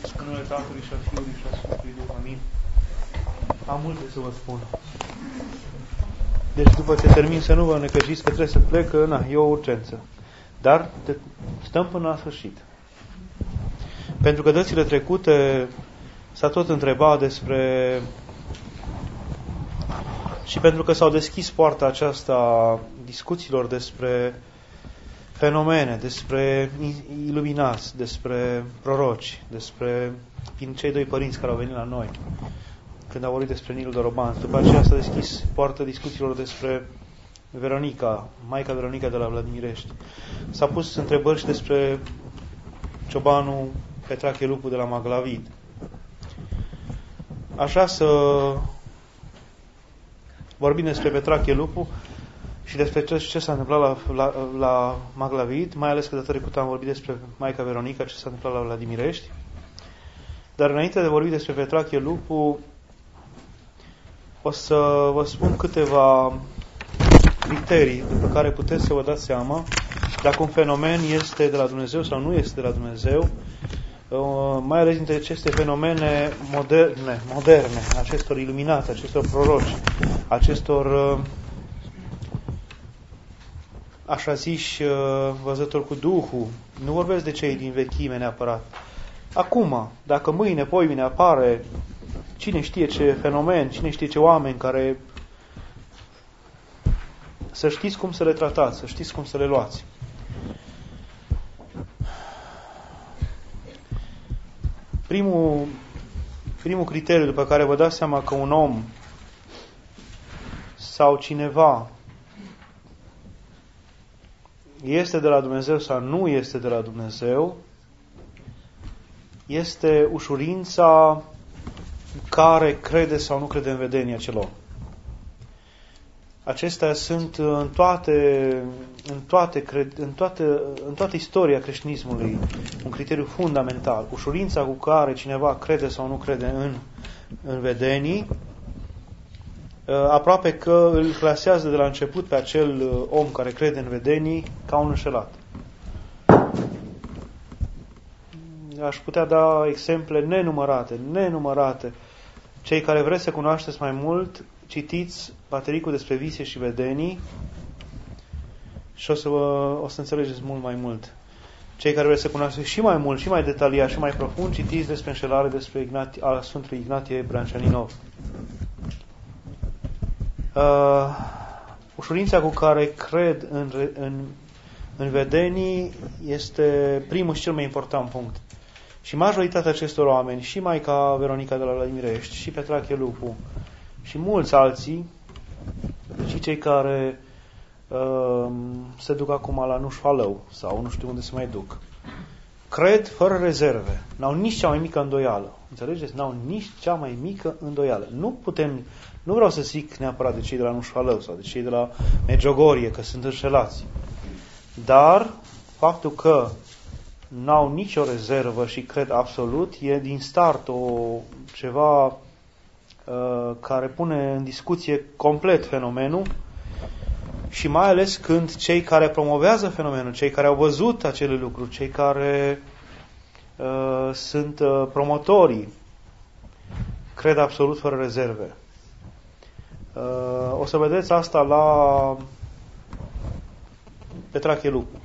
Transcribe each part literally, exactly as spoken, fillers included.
În numele Tatălui și a Fiului și a Sfântului Duh. Amin. Am multe să vă spun. Deci după ce termin să nu vă necăjiți că trebuie să plec, că na, e o urgență. Dar te, stăm până la sfârșit. Pentru că dățile trecute s-a tot întrebat despre... Și pentru că s-au deschis poarta aceasta discuțiilor despre fenomene, despre iluminați, despre proroci, despre cei doi părinți care au venit la noi, când au vorbit despre Nilul Doroban. După aceea s-a deschis poarta discuțiilor despre Veronica, Maica Veronica de la Vladimirești. S-a pus întrebări și despre ciobanul Petrache Lupu de la Maglavid. Aș vrea să vorbim despre Petrache Lupu și despre ce, ce s-a întâmplat la, la, la Maglavid, mai ales că data trecută am vorbit despre Maica Veronica, ce s-a întâmplat la Vladimirești. Dar înainte de vorbi despre Petrache Lupu, o să vă spun câteva criterii după care puteți să vă dați seama dacă un fenomen este de la Dumnezeu sau nu este de la Dumnezeu, mai ales dintre aceste fenomene moderne, moderne, acestor iluminați, acestor proroci, acestor așa ziși văzători cu Duhul. Nu vorbesc de cei din vechime neapărat. Acum, dacă mâine, poimine apare cine știe ce fenomen, cine știe ce oameni care... Să știți cum să le tratați, să știți cum să le luați. Primul, primul criteriu după care vă dați seama că un om sau cineva este de la Dumnezeu sau nu este de la Dumnezeu este ușurința care crede sau nu crede în vedenia celor. Acestea sunt în toate, în toate, în toate, în toată istoria creștinismului un criteriu fundamental. Ușurința cu care cineva crede sau nu crede în, în vedenii, aproape că îl clasează de la început pe acel om care crede în vedenii ca un înșelat. Aș putea da exemple nenumărate, nenumărate. Cei care vreți să cunoașteți mai mult, citiți Patericul despre vise și vedenii și o să, vă, o să înțelegeți mult mai mult. Cei care vreți să cunoașteți și mai mult, și mai detaliat, și mai profund, citiți despre înșelare despre Ignati, a Sfântului Ignatie Brânceaninov. Uh, ușurința cu care cred în, în, în vedenii este primul și cel mai important punct. Și majoritatea acestor oameni, și Maica Veronica de la Vladimirești, și Petrache Lupu, și mulți alții, și cei care uh, se duc acum la Nușfalău sau nu știu unde se mai duc, cred fără rezerve. N-au nici cea mai mică îndoială. Înțelegeți? N-au nici cea mai mică îndoială. Nu putem, nu vreau să zic neapărat de cei de la Nușfalău sau de cei de la Medjugorje, că sunt înșelați. Dar faptul că n-au nicio rezervă și cred absolut e din start o ceva uh, care pune în discuție complet fenomenul și mai ales când cei care promovează fenomenul, cei care au văzut acele lucruri, cei care uh, sunt uh, promotorii, cred absolut fără rezerve. Uh, o să vedeți asta la Petrache Lupu.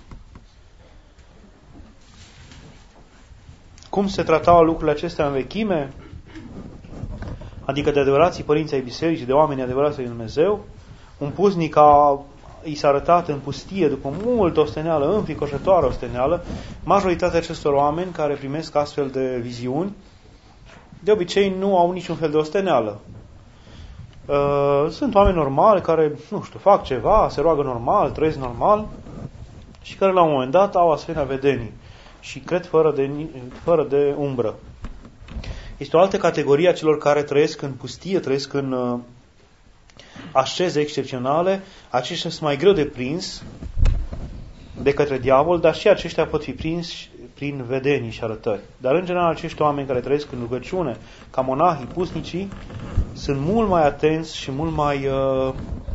Cum se tratau lucrurile acestea în vechime, adică de adevărații părinții ai bisericii, de oameni adevărați ai Dumnezeu, un puznic a, i s-a arătat în pustie după mult osteneală, înfricoșătoare osteneală. Majoritatea acestor oameni care primesc astfel de viziuni, de obicei nu au niciun fel de osteneală. Sunt oameni normali care, nu știu, fac ceva, se roagă normal, trăiesc normal și care la un moment dat au asemenea vedenii și cred fără de, fără de umbră. Este o altă categorie a celor care trăiesc în pustie, trăiesc în uh, asceze excepționale. Aceștia sunt mai greu de prins de către diavol, dar și aceștia pot fi prinși prin vedenii și arătări. Dar în general acești oameni care trăiesc în rugăciune, ca monahii, pusnicii, sunt mult mai atenți și mult mai uh,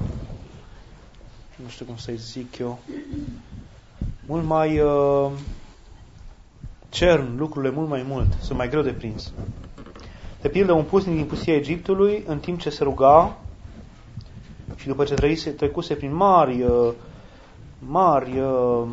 nu știu cum să-i zic eu, mult mai uh, cern lucrurile mult mai mult, sunt mai greu de prins. De pildă, un pusnic din pustia Egiptului, în timp ce se ruga și după ce trăise, trecuse prin mari, mari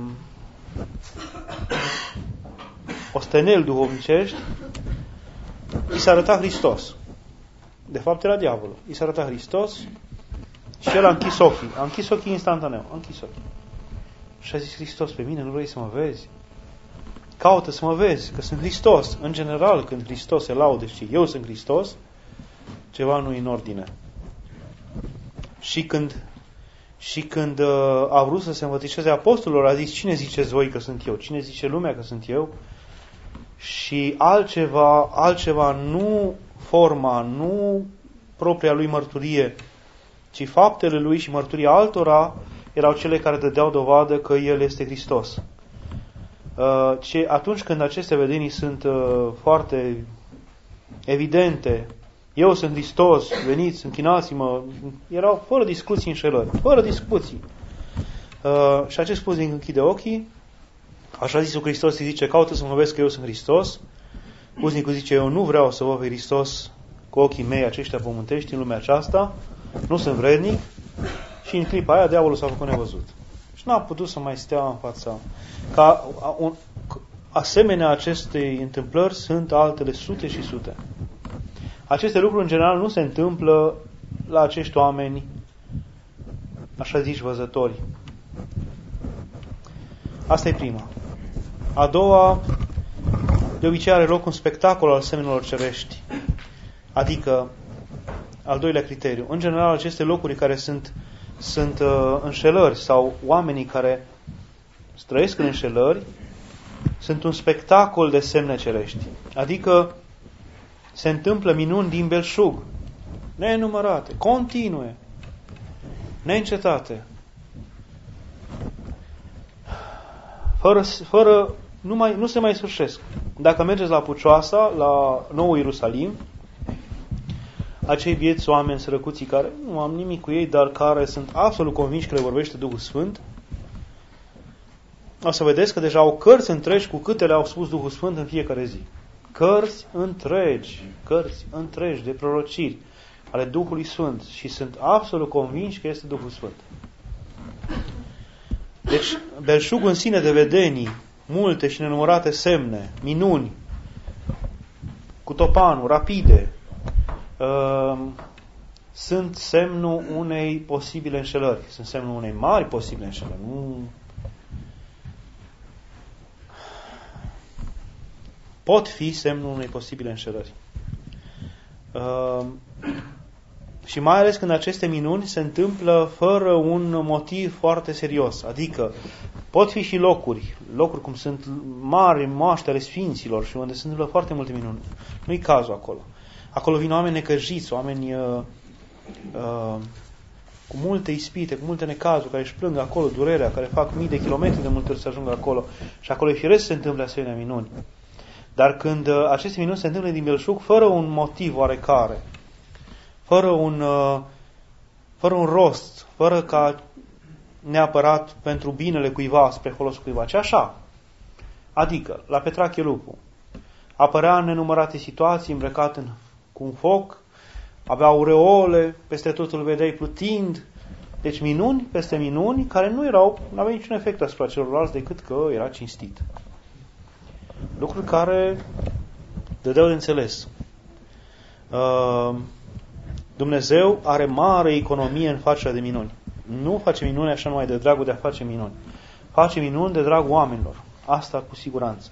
osteneli duhovnicești, i s-a arătat Hristos. De fapt era diavolul. I s-a arătat Hristos și el a închis ochii. A închis ochii instantaneu. A închis ochii. Și a zis: Hristos, pe mine nu vrei să mă vezi? Caută să mă vezi, că sunt Hristos. În general, când Hristos se laude și eu sunt Hristos, ceva nu e în ordine. Și când, și când uh, a vrut să se învățișeze apostolilor, a zis: cine ziceți voi că sunt eu? Cine zice lumea că sunt eu? Și altceva, altceva, nu forma, nu propria lui mărturie, ci faptele lui și mărturia altora erau cele care dădeau dovadă că el este Hristos. Uh, ce, atunci când aceste vedenii sunt uh, foarte evidente, eu sunt Hristos, veniți, închinați-mă, erau fără discuții înșelări, fără discuții. Uh, și acest pusnic închide ochii, așa zisul Hristos îi zice: caută să mă vezi că eu sunt Hristos. Pusnicul zice: eu nu vreau să văd pe Hristos cu ochii mei aceștia pământești în lumea aceasta, nu sunt vrednic. Și în clipa aia diavolul s-a făcut nevăzut. Și n-a putut să mai stea în fața. Ca un, asemenea acestei întâmplări sunt altele sute și sute. Aceste lucruri în general nu se întâmplă la acești oameni, așa zici, văzători. Asta e prima. A doua, de obicei are loc un spectacol al semnelor cerești. Adică, al doilea criteriu. În general, aceste locuri care sunt, sunt uh, înșelări sau oamenii care trăiesc în înșelări, sunt un spectacol de semne cerești. Adică se întâmplă minuni din belșug, nenumărate, continue, neîncetate. Fără, fără nu, mai, nu se mai sfârșesc. Dacă mergeți la Pucioasa, la Noul Ierusalim, acei vieți oameni sărăcuții care nu am nimic cu ei, dar care sunt absolut convinși că le vorbește Duhul Sfânt, o să vedeți că deja au cărți întregi cu câte le-au spus Duhul Sfânt în fiecare zi. Cărți întregi, cărți întregi de prorociri ale Duhului Sfânt și sunt absolut convinși că este Duhul Sfânt. Deci, belșugul în sine de vedenii, multe și nenumărate semne, minuni, cu topanul, rapide, uh, sunt semnul unei posibile înșelări. Sunt semnul unei mari posibile înșelări. Nu... pot fi semnul unei posibile înșelări. Uh, și mai ales când aceste minuni se întâmplă fără un motiv foarte serios. Adică pot fi și locuri, locuri cum sunt mari moaște ale sfinților și unde se întâmplă foarte multe minuni. Nu-i cazul acolo. Acolo vin oameni necăjiți, oameni uh, uh, cu multe ispite, cu multe necazuri, care își plâng acolo durerea, care fac mii de kilometri de multe ori să ajungă acolo. Și acolo e firesc să se întâmple asemenea minuni. Dar când uh, aceste minuni se întâmplă din belșug, fără un motiv oarecare, fără un, uh, fără un rost, fără ca neapărat pentru binele cuiva, spre folosul cuiva, ci așa. Adică, la Petrache Lupu, apărea în nenumărate situații, îmbrăcat în, cu un foc, avea aureole, peste tot îl vedeai plutind, deci minuni peste minuni, care nu erau, nu aveau niciun efect asupra celorlalți decât că era cinstit. Lucruri care dădeau de înțeles. Uh, Dumnezeu are mare economie în facerea de minuni. Nu face minuni așa numai de dragul de a face minuni. Face minuni de dragul oamenilor. Asta cu siguranță.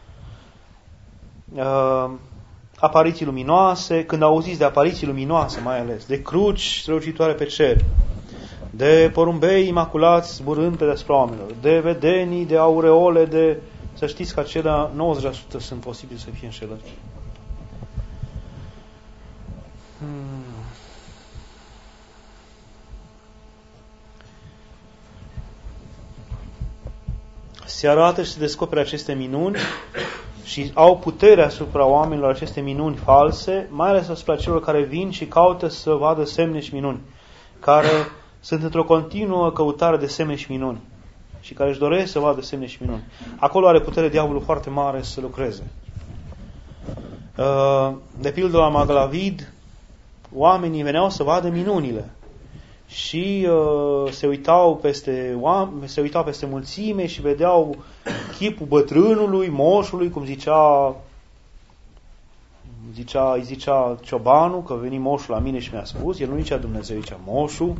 Uh, apariții luminoase, când auziți de apariții luminoase mai ales, de cruci strălucitoare pe cer, de porumbei imaculați zburând pe deasupra oamenilor, de vedenii, de aureole, de... Să știți că acelea nouăzeci la sută sunt posibili să fie înșelări. Hmm. Se arată și se descoperă aceste minuni și au putere asupra oamenilor aceste minuni false, mai ales asupra celor care vin și caută să vadă semne și minuni, care sunt într-o continuă căutare de semne și minuni. și care își doresc să vadă semne și minuni. Acolo are putere diavolul foarte mare să lucreze. De pildă la Maglavid, oamenii veneau să vadă minunile și uh, se uitau peste oameni, se uitau peste mulțime și vedeau chipul bătrânului, moșului, cum zicea zicea, îi zicea ciobanul, că veni moșul la mine și mi-a spus, el nu zicea Dumnezeu, zicea moșul.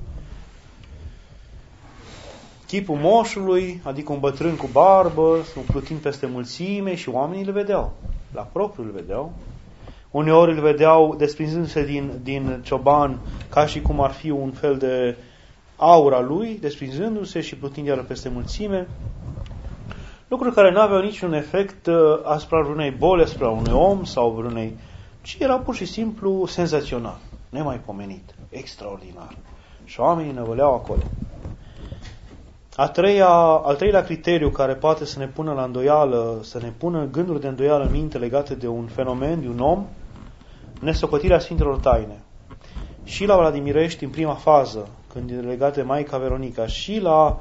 Chipul moșului, adică un bătrân cu barbă, plutind peste mulțime și oamenii îl vedeau. La propriu îl vedeau. Uneori îl vedeau desprinzându-se din, din cioban ca și cum ar fi un fel de aura lui, desprinzându-se și plutind iară peste mulțime. Lucruri care nu aveau niciun efect asupra unei boli, asupra unui om sau unei, ci era pur și simplu senzațional, nemaipomenit, extraordinar. Și oamenii năvăleau acolo. A treia, al treilea criteriu care poate să ne pună la îndoială, să ne pună gânduri de îndoială în minte legate de un fenomen, de un om, nesocotirea Sfintelor Taine. Și la Vladimirești, în prima fază, când e legat de Maica Veronica, și la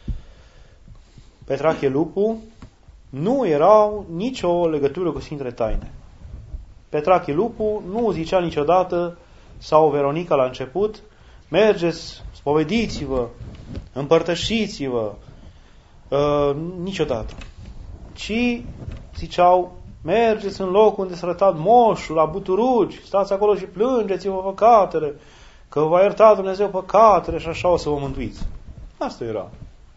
Petrache Lupu, nu erau nicio legătură cu Sfintele Taine. Petrache Lupu nu zicea niciodată, sau Veronica la început, mergeți, spovediți-vă, împărtășiți-vă, uh, niciodată. Ci ziceau, mergeți în locul unde s-a rătat moșul, la Buturugi, stați acolo și plângeți-vă păcatele, că va ierta Dumnezeu păcatele și așa o să vă mântuiți. Asta era.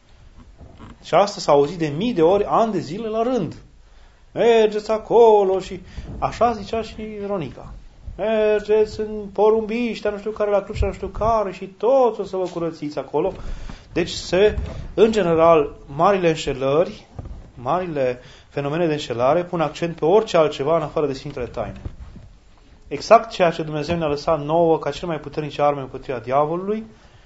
Și asta s-a auzit de mii de ori, ani de zile la rând. Mergeți acolo și așa zicea și Veronica. Mergeți în porumbiștea, nu știu care, la crucea, nu știu care și toți o să vă curățiți acolo. Deci se, în general, marile înșelări, marile fenomene de înșelare pun accent pe orice altceva în afară de Sfintele Taine. Exact ceea ce Dumnezeu ne-a lăsat nouă ca cel mai puternice arme împotriva diavolului.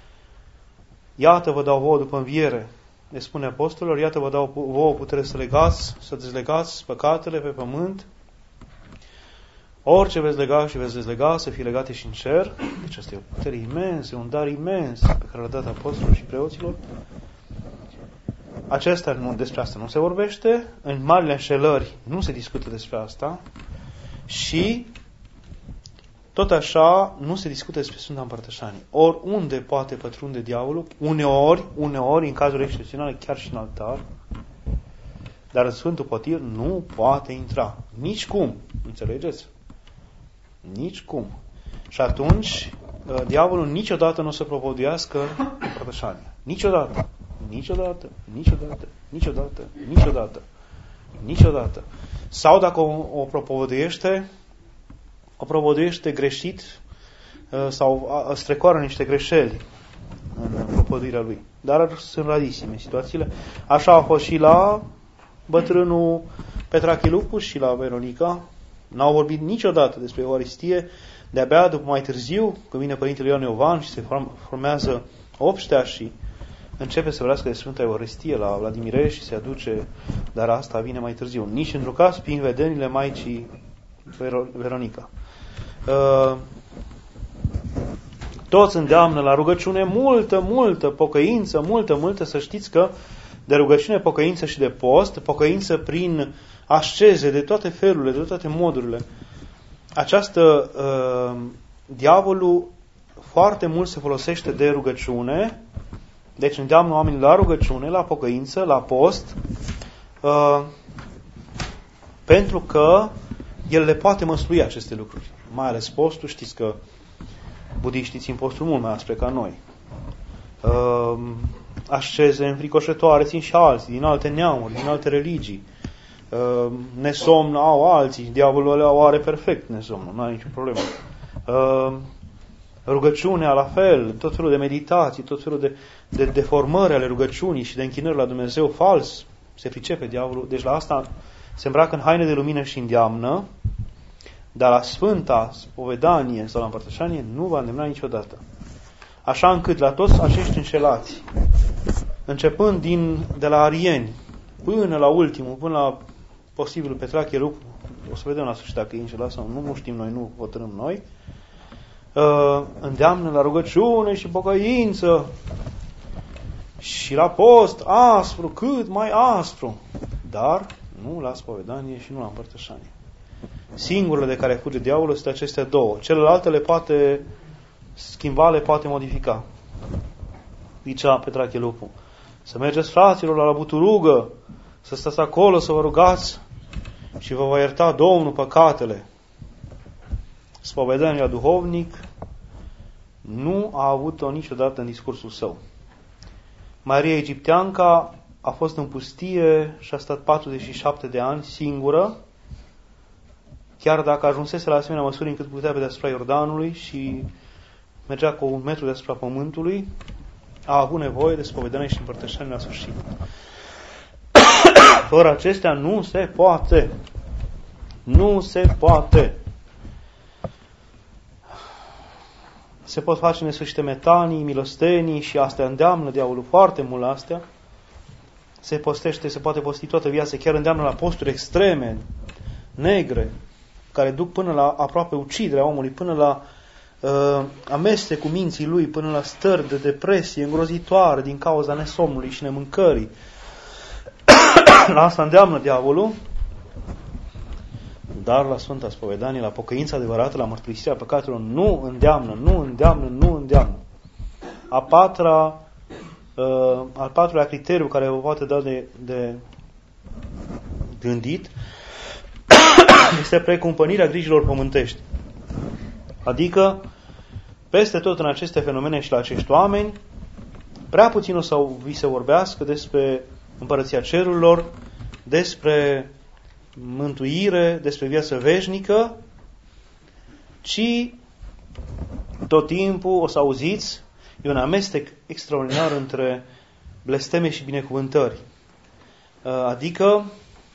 Iată vă dau vouă după înviere, ne spune apostolilor, iată vă dau vouă putere să legați, să dezlegați păcatele pe pământ. Orice veți lega și veți dezlega, să fie legate și în cer. Deci asta e o putere imensă, un dar imens pe care l-a dat apostolilor și preoților. Acestea, nu, despre asta nu se vorbește. În marile înșelări nu se discută despre asta. Și tot așa nu se discută despre Sfânta Împărtășanie. Oriunde poate pătrunde diavolul, uneori, uneori, în cazuri excepționale, chiar și în altar, dar în Sfântul Potir nu poate intra. Nici cum. Înțelegeți? Nici cum. Și atunci, diavolul niciodată nu o să propovăduiască Împărtășania. Niciodată. Niciodată. Niciodată. Niciodată. Niciodată. Niciodată. Sau dacă o, o propovăduiește, o propovăduiește greșit sau strecoară niște greșeli în propovăduirea lui. Dar sunt radisime situațiile. Așa a fost și la bătrânul Petrache Lupu și la Veronica. N-au vorbit niciodată despre Euharistie, de-abia după mai târziu, când vine Părintele Ioan Iovan și se formează obștea și începe să vorbească de Sfânta Euharistie la Vladimirești și se aduce, dar asta vine mai târziu. Nici într-un caz prin vedenile Maicii Veronica. Uh, toți îndeamnă la rugăciune multă, multă pocăință, multă, multă, să știți că de rugăciune, pocăință și de post, pocăință prin asceze de toate felurile, de toate modurile. Această uh, diavolul foarte mult se folosește de rugăciune, deci îndeamnă oamenii la rugăciune, la pocăință, la post, uh, pentru că el le poate măslui aceste lucruri. Mai ales postul, știți că budiștii țin postul mult mai aspre ca noi. Uh, asceze înfricoșătoare țin și alții, din alte neamuri, din alte religii. Uh, nesomn au alții, diavolul o are perfect nesomnul, nu are nicio problemă. Uh, rugăciunea la fel, tot felul de meditații, tot felul de, de deformări ale rugăciunii și de închinări la Dumnezeu fals, se pricepe diavolul. Deci la asta se îmbracă în haine de lumină și îndeamnă, dar la Sfânta Spovedanie sau la Împărtășanie nu va îndemna niciodată. Așa încât la toți acești înșelați, începând din, de la arieni până la ultimul, până la posibilul Petrache Lupu, o să vedem la sfârșit dacă e înșelat sau nu, nu știm noi, nu hotărâm noi, uh, îndeamnă la rugăciune și pocăință și la post aspru, cât mai aspru, dar nu la spovedanie și nu la împărtășanie. Singurele de care fuge diavolul sunt acestea două. Celelalte le poate schimba, le poate modifica. Zicea Petrache Lupu: să mergeți, fraților, la, la buturugă, să stați acolo, să vă rugați și vă va ierta Domnul păcatele. Spovedania duhovnic nu a avut-o niciodată în discursul său. Maria Egipteanca a fost în pustie și a stat patruzeci și șapte de ani singură, chiar dacă ajunsese la asemenea măsuri încât putea pe deasupra Iordanului și mergea cu un metru deasupra pământului, a avut nevoie de spovedanie și împărtășanie la sfârșit. Fără acestea nu se poate. Nu se poate. Se pot face nesfârșite metanii, milostenii și astea îndeamnă diavolul foarte mult la astea. Se postește, se poate posti toată viața, chiar îndeamnă la posturi extreme, negre, care duc până la aproape uciderea omului, până la uh, amestecul minții lui, până la stări de depresie îngrozitoare din cauza nesomnului și nemâncării. La asta îndeamnă diavolul. Dar la Sfânta Spovedanie, la pocăința adevărată, la mărturisirea păcatelor, nu îndeamnă, nu îndeamnă, nu îndeamnă. A patra, uh, al patrulea criteriu care vă poate da de, de gândit este precumpănirea grijilor pământești. Adică, peste tot în aceste fenomene și la acești oameni, prea puțin o să vi se vorbească despre Împărăția Cerurilor, despre mântuire, despre viață veșnică, ci tot timpul o să auziți, e un amestec extraordinar între blesteme și binecuvântări. Adică,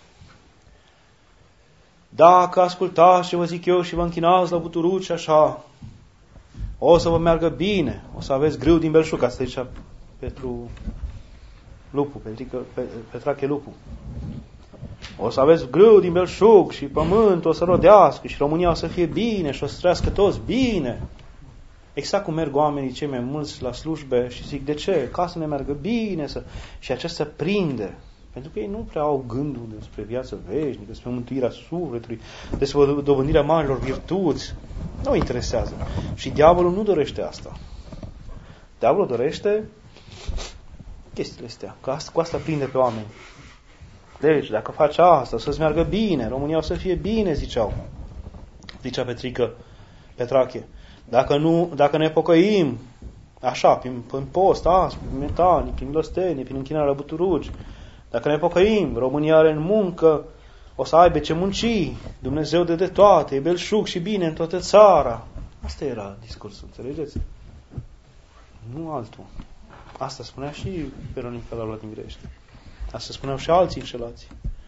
dacă ascultați ce vă zic eu și vă închinați la buturuci așa, o să vă meargă bine, o să aveți grâu din belșug. Asta zicea Petru Lupu, Petrică, Petrache Lupu. O să aveți grâu din belșug și pământul o să rodească și România o să fie bine și o să trăiască toți bine. Exact cum merg oamenii cei mai mulți la slujbe și zic, de ce? Ca să ne meargă bine. Să... Și acesta prinde. Pentru că ei nu prea au gândul despre viață veșnică, despre mântuirea sufletului, despre dobândirea marilor virtuți. Nu interesează. Și diavolul nu dorește asta. Diavolul dorește chestiile astea. Că asta, cu asta prinde pe oameni. Deci, dacă faci asta, să-ți meargă bine, România o să fie bine, ziceau. Zicea Petrică, Petrache. Dacă, nu, dacă ne pocăim, așa, prin, prin post, aspru, prin metanii, prin milostenie, prin închinarea la buturugi, dacă ne pocăim, România are în muncă, o să aibă ce munci, Dumnezeu de de toate, e belșug și bine în toată țara. Asta era discursul, înțelegeți? Nu altul. Asta spunea și Veronica la luat din grește. Asta spuneau și alții înșelați.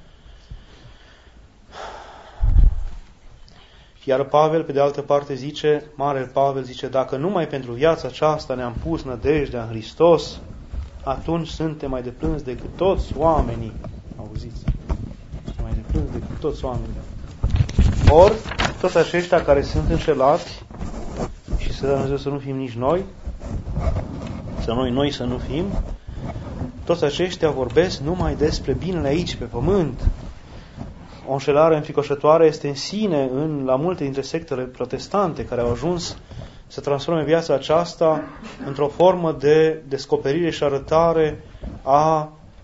Iar Pavel, pe de altă parte, zice, Marele Pavel zice, dacă numai pentru viața aceasta ne-am pus nădejdea în Hristos, atunci suntem mai de plâns decât toți oamenii. Auziți? Suntem mai de plâns decât toți oamenii. Ori, toți aceștia care sunt înșelați, și să dea Dumnezeu să nu fim nici noi, să noi, noi să nu fim, toți aceștia vorbesc numai despre binele aici, pe pământ. O înșelare înfricoșătoare este în sine, în, la multe dintre sectele protestante care au ajuns să transforme viața aceasta într-o formă de descoperire și arătare a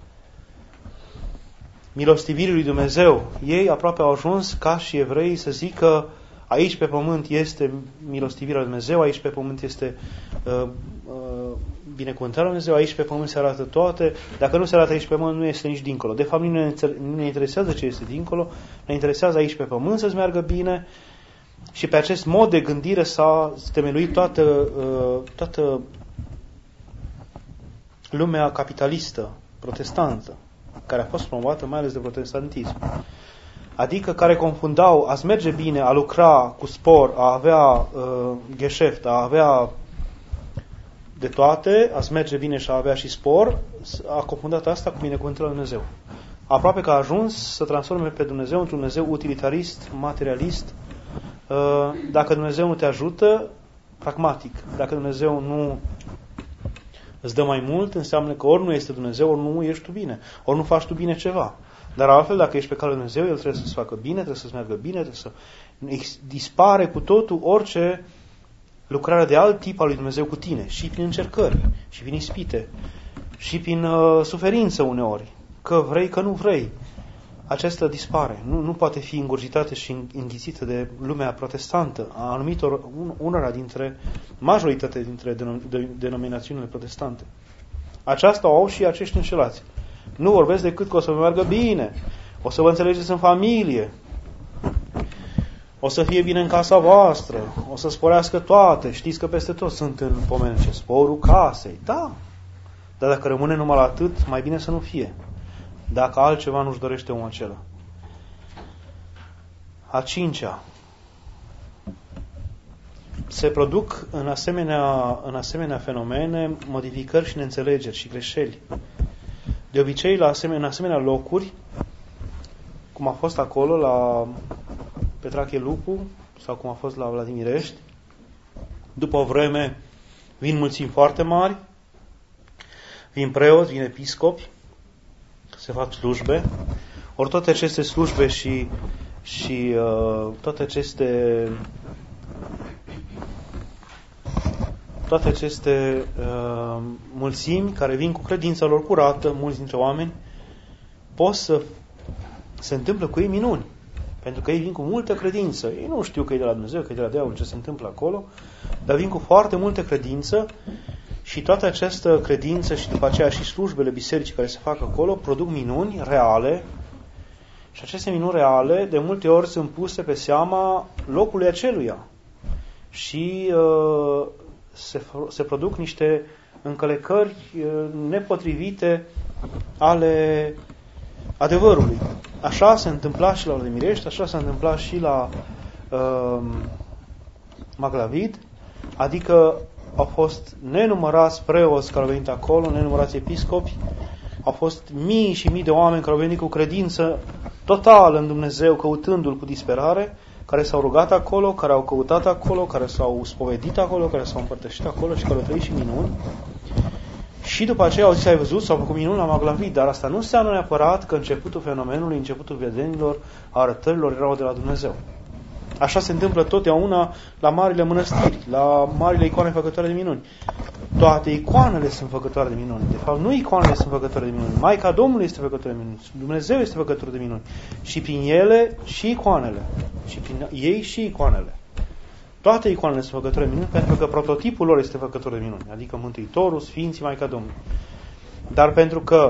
milostivirii lui Dumnezeu. Ei aproape au ajuns, ca și evreii, să zică aici pe pământ este milostivirea lui Dumnezeu, aici pe pământ este uh, uh, binecuvântarea lui Dumnezeu, aici pe pământ se arată toate, dacă nu se arată aici pe pământ, nu este nici dincolo. De fapt, nu ne, nu ne interesează ce este dincolo, ne interesează aici pe pământ să-ți meargă bine și pe acest mod de gândire s-a temeluit toată, uh, toată lumea capitalistă, protestantă, care a fost promovată mai ales de protestantism. Adică care confundau a-ți merge bine, a lucra cu spor, a avea uh, gheșeft, a avea de toate, a-ți merge bine și a avea și spor, a confundat asta cu binecuvântarea lui Dumnezeu. Aproape că a ajuns să transforme pe Dumnezeu într-un Dumnezeu utilitarist, materialist. Uh, dacă Dumnezeu nu te ajută, pragmatic. Dacă Dumnezeu nu îți dă mai mult, înseamnă că ori nu este Dumnezeu, ori nu ești tu bine, ori nu faci tu bine ceva. Dar altfel, dacă ești pe calea lui Dumnezeu, El trebuie să-ți facă bine, trebuie să-ți meargă bine, trebuie să dispare cu totul orice lucrare de alt tip al lui Dumnezeu cu tine, și prin încercări, și prin ispite, și prin uh, suferință uneori, că vrei, că nu vrei. Aceasta dispare, nu, nu poate fi îngurgitată și înghițită de lumea protestantă, a anumitor, unora dintre, majoritatea dintre denominațiunile protestante. Aceasta o au și acești înșelați. Nu vorbesc decât că o să vă meargă bine, o să vă înțelegeți în familie, o să fie bine în casa voastră, o să sporească toate, știți că peste tot sunt în pomenece, sporul casei, da, dar dacă rămâne numai la atât, mai bine să nu fie. Dacă altceva nu-și dorește omul acela. A cincea. Se produc în asemenea, în asemenea fenomene modificări și neînțelegeri și greșeli. De obicei, la asemenea, în asemenea locuri, cum a fost acolo la Petrache Lupu sau cum a fost la Vladimirești, după o vreme vin mulțimi foarte mari, vin preoți, vin episcopi, se fac slujbe, ori toate aceste slujbe și, și uh, toate aceste toate aceste uh, mulțimi care vin cu credința lor curată, mulți dintre oameni, pot să se întâmplă cu ei minuni. Pentru că ei vin cu multă credință. Ei nu știu că e de la Dumnezeu, că e de la diavol, ce se întâmplă acolo, dar vin cu foarte multă credință și toată această credință și după aceea și slujbele bisericii care se fac acolo produc minuni reale și aceste minuni reale de multe ori sunt puse pe seama locului aceluia și uh, se, se produc niște încălecări uh, nepotrivite ale adevărului. Așa se întâmpla și la Vladimirești, așa se întâmpla și la uh, Maglavid, adică au fost nenumărați preoți care au venit acolo, nenumărați episcopi, au fost mii și mii de oameni care au venit cu credință totală în Dumnezeu, căutându-L cu disperare, care s-au rugat acolo, care au căutat acolo, care s-au spovedit acolo, care s-au împărtășit acolo și care au trăit și minuni. Și după aceea au zis, ai văzut, s-au făcut minuni la Maglavid, dar asta nu înseamnă neapărat că începutul fenomenului, începutul vedenilor, a arătărilor erau de la Dumnezeu. Așa se întâmplă totdeauna la marile mănăstiri, la marile icoane făcătoare de minuni. Toate icoanele sunt făcătoare de minuni. De fapt, nu icoanele sunt făcătoare de minuni. Maica Domnului este făcătoare de minuni. Dumnezeu este făcător de minuni. Și prin ele și icoanele. Și prin ei și icoanele. Toate icoanele sunt făcătoare de minuni pentru că prototipul lor este făcător de minuni. Adică Mântuitorul, Sfinții, Maica Domnului. Dar pentru că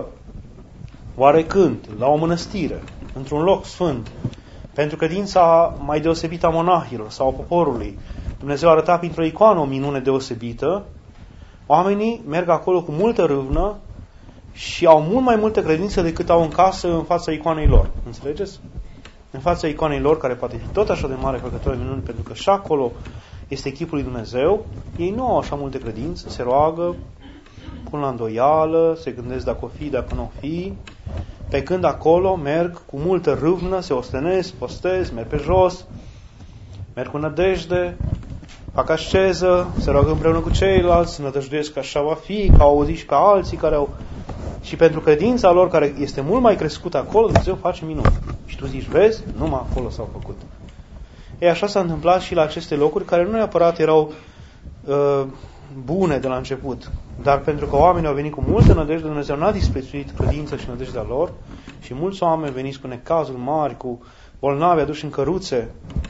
oarecând, la o mănăstire, într-un loc sfânt, pentru credința mai deosebită a monahilor sau a poporului, Dumnezeu arăta printr-o icoană o minune deosebită, oamenii merg acolo cu multă râvnă și au mult mai multă credință decât au în casă în fața icoanei lor. Înțelegeți? În fața icoanei lor, care poate fi tot așa de mare făcător de minuni, pentru că și acolo este chipul lui Dumnezeu, ei nu au așa multe credință, se roagă, pun la îndoială, se gândesc dacă o fi, dacă nu o fi, pe când acolo merg cu multă râvnă, se ostenesc, postez, merg pe jos, merg cu nădejde, fac asceză, se roagă împreună cu ceilalți, nădăjduiesc că așa va fi, că au auzit și pe alții care au... Și pentru credința lor, care este mult mai crescută acolo, Dumnezeu face minuni. Și tu zici, vezi? Numai acolo s-au făcut. Ei, așa s-a întâmplat și la aceste locuri, care nu neapărat erau uh, bune de la început, dar pentru că oamenii au venit cu multă nădejde, Dumnezeu n-a disprețuit credința și nădejdea lor și mulți oameni veniți cu necazuri mari, cu bolnavi aduși în căruțe,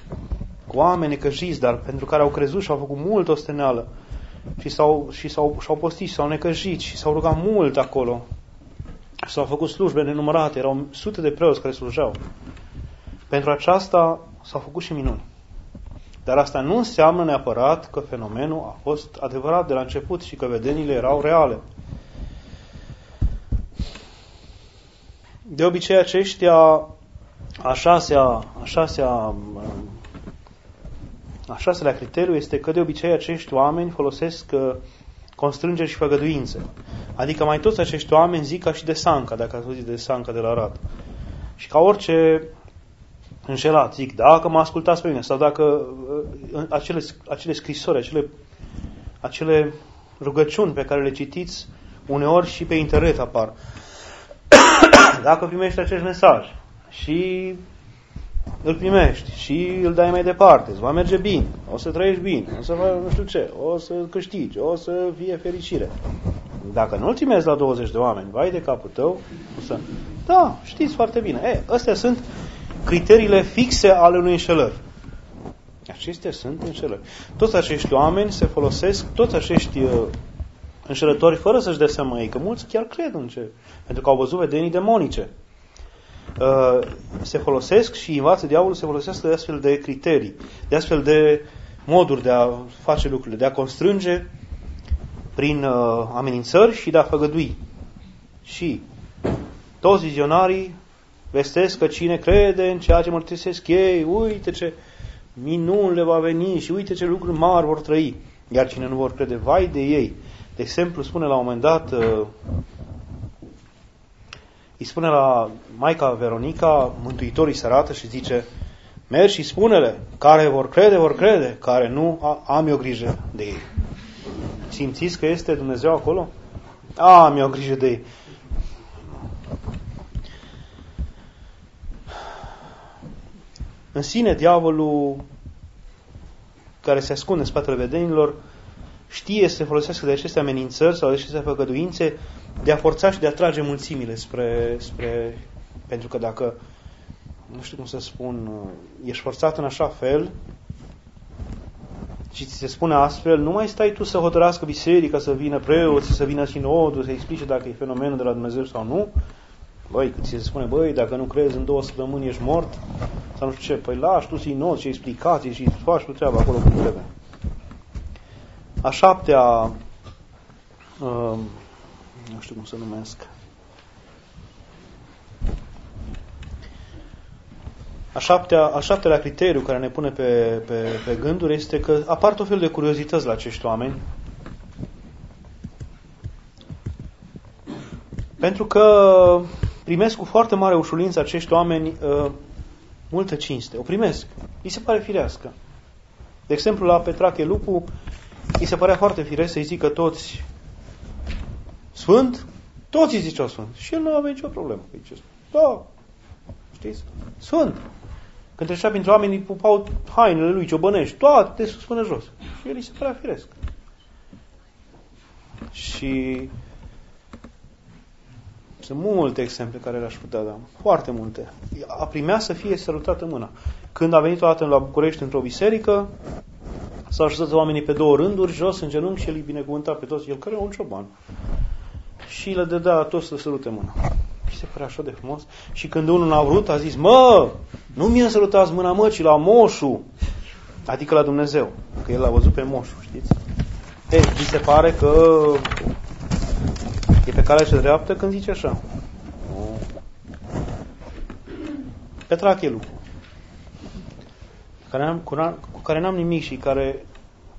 cu oameni necăjiți, dar pentru care au crezut și au făcut mult osteneală și s-au, și s-au, și-au postit și s-au necăjit și s-au rugat mult acolo. S-au făcut slujbe nenumărate, erau sute de preoți care slujeau. Pentru aceasta s-au făcut și minuni. Dar asta nu înseamnă neapărat că fenomenul a fost adevărat de la început și că vedenile erau reale. De obicei aceștia, a șasea, a șasea, a șaselea criteriu este că de obicei acești oameni folosesc constrângeri și făgăduințe. Adică mai toți acești oameni zic ca și de Sanca, dacă ați auzit de Sanca de la Arad. Și ca orice înșelat, zic, dacă mă ascultați pe mine, sau dacă acele, acele scrisori, acele, acele rugăciuni pe care le citiți uneori și pe internet apar. Dacă primești acest mesaj și îl primești și îl dai mai departe, îți va merge bine, o să trăiești bine, o să faci nu știu ce, o să câștigi, o să fie fericire. Dacă nu îl trimezi la douăzeci de oameni, vai de capul tău, o să... Da, știți foarte bine. E, astea sunt criteriile fixe ale unui înșelări. Acestea sunt înșelări. Toți acești oameni se folosesc, toți acești uh, înșelători, fără să-și dea seama ei, că mulți chiar cred în ce, pentru că au văzut vedenii demonice. Uh, se folosesc și învață diavolul să se folosească de astfel de criterii, de astfel de moduri de a face lucrurile, de a constrânge prin uh, amenințări și de a făgădui. Și toți vizionarii vestesc că cine crede în ceea ce mărturisesc ei, uite ce minuni le va veni și uite ce lucruri mari vor trăi. Iar cine nu vor crede, vai de ei. De exemplu, spune la un moment dat, uh, îi spune la Maica Veronica, Mântuitorii se arată și zice, mergi și spune-le, care vor crede, vor crede, care nu, am eu grijă de ei. Simțiți că este Dumnezeu acolo? Am eu grijă de ei. În sine, diavolul care se ascunde în spatele vedenilor știe să se folosească de aceste amenințări sau de aceste făgăduințe de a forța și de a trage mulțimile spre, spre... Pentru că dacă, nu știu cum să spun, ești forțat în așa fel și ți se spune astfel, nu mai stai tu să hotărască biserica, să vină preoții, să vină sinodul, să explice dacă e fenomenul de la Dumnezeu sau nu. Băi, când ți se spune, băi, dacă nu crezi în două săptămâni ești mort, sau nu știu ce, păi lași tu sinod și explicații și faci tu treaba acolo cum trebuie. A șaptea, uh, nu știu cum să numesc, a șaptea, a șaptelea criteriu care ne pune pe, pe, pe gânduri este că apar tot fel de curiozități la acești oameni, pentru că primesc cu foarte mare ușurință acești oameni uh, multă cinste. O primesc. Îi se pare firească. De exemplu, la Petrache Lupu, îi se părea foarte firesc să-i zică toți sfânt, toți îi ziceau sfânt. Și el nu avea nicio problemă. Da, știți? Sfânt. Când trecea printre oameni, îi pupau hainele lui ciobănești, toate de sus până jos. Și el îi se părea firesc. Și sunt multe exemple care le-aș putea da. Foarte multe. A primea să fie sărutată mâna. Când a venit o dată la București într-o biserică, s-au așezat oamenii pe două rânduri, jos în genunchi și el îi binecuvânta pe toți. El care era un cioban. Și le dădea la toți să sărute mâna. Și se părea așa de frumos. Și când unul n-a vrut, a zis, mă, nu mie sărutați mâna, mă, ci la moșu. Adică la Dumnezeu. Că el l-a văzut pe moșu, știți? Ei, mi se pare că e pe calea cea dreaptă când zice așa. Petrache Lupu, cu care n-am nimic și care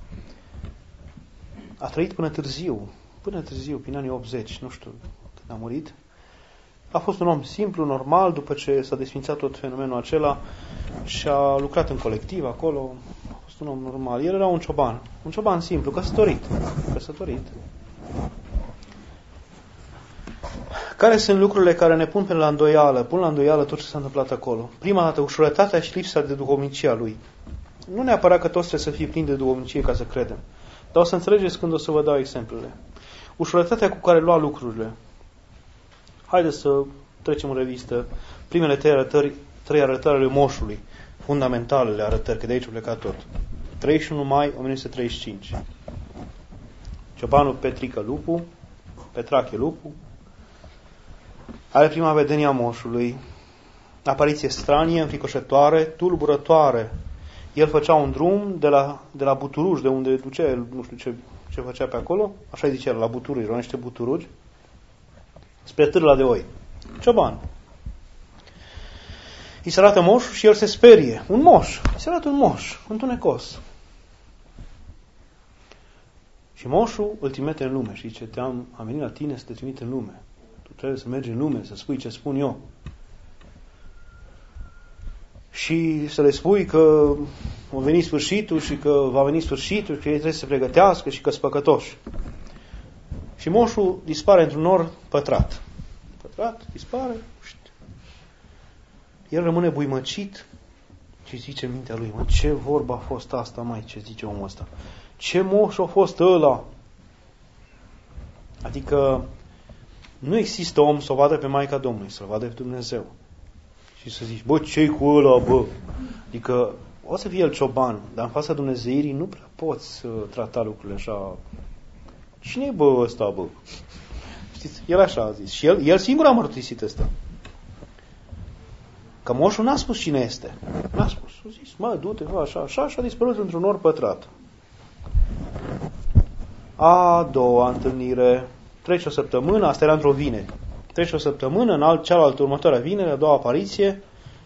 a trăit până târziu, până târziu, prin anii optzeci, nu știu când a murit. A fost un om simplu, normal, după ce s-a desfințat tot fenomenul acela și a lucrat în colectiv acolo. A fost un om normal. El era un cioban, un cioban simplu, căsătorit. Căsătorit. Care sunt lucrurile care ne pun pe la îndoială, pun la îndoială tot ce s-a întâmplat acolo? Prima dată, ușurătatea și lipsa de duhovnicia lui. Nu neapărat că toți trebuie să fie plini de duhovnicie ca să credem, dar o să înțelegeți când o să vă dau exemplele. Ușurătatea cu care lua lucrurile. Haideți să trecem în revistă primele trei arătări, trei arătări ale moșului, fundamentalele arătări, că de aici a plecat tot. treizeci și unu mai o mie nouă sute treizeci și cinci. Ciobanul Petrică Lupu, Petrache Lupu, are prima vedenie a moșului, apariție stranie, înfricoșătoare, tulburătoare. El făcea un drum de la, de la Buturugi, de unde ducea el, nu știu ce, ce făcea pe acolo, așa zicea, la Buturugi, la niște Buturugi, spre Târla de Oi. Cioban. Îi se arată moșul și el se sperie. Un moș. Îi se arată un moș, întunecos. Și moșul îl trimite în lume și zice, te-am, am venit la tine să te trimite în lume. Tu trebuie să mergi în lume, să spui ce spun eu. Și să le spui că va veni sfârșitul și că va veni sfârșitul și că ei trebuie să se pregătească și că sunt păcătoși. Și moșul dispare într-un nor pătrat. Pătrat, dispare. El rămâne buimăcit și zice în mintea lui, mă, ce vorba a fost asta, mai, ce zice omul ăsta? Ce moș a fost ăla? Adică nu există om să o vadă pe Maica Domnului, să o vadă pe Dumnezeu. Și să zici, bă, ce-i cu ăla, bă? Adică o să fie el cioban, dar în fața Dumnezeirii nu prea poți uh, trata lucrurile așa. Cine-i bă ăsta, bă? Știți, el așa a zis. Și el, el singur a mărturisit ăsta. Că moșul n-a spus cine este. N-a spus. A zis, mă, du-te, fă așa, așa, și a dispărut într-un nor pătrat. A doua întâlnire. Trece o săptămână, asta era într-o vineri. Trece o săptămână, în alt, cealaltă următoarea vineri, a doua apariție,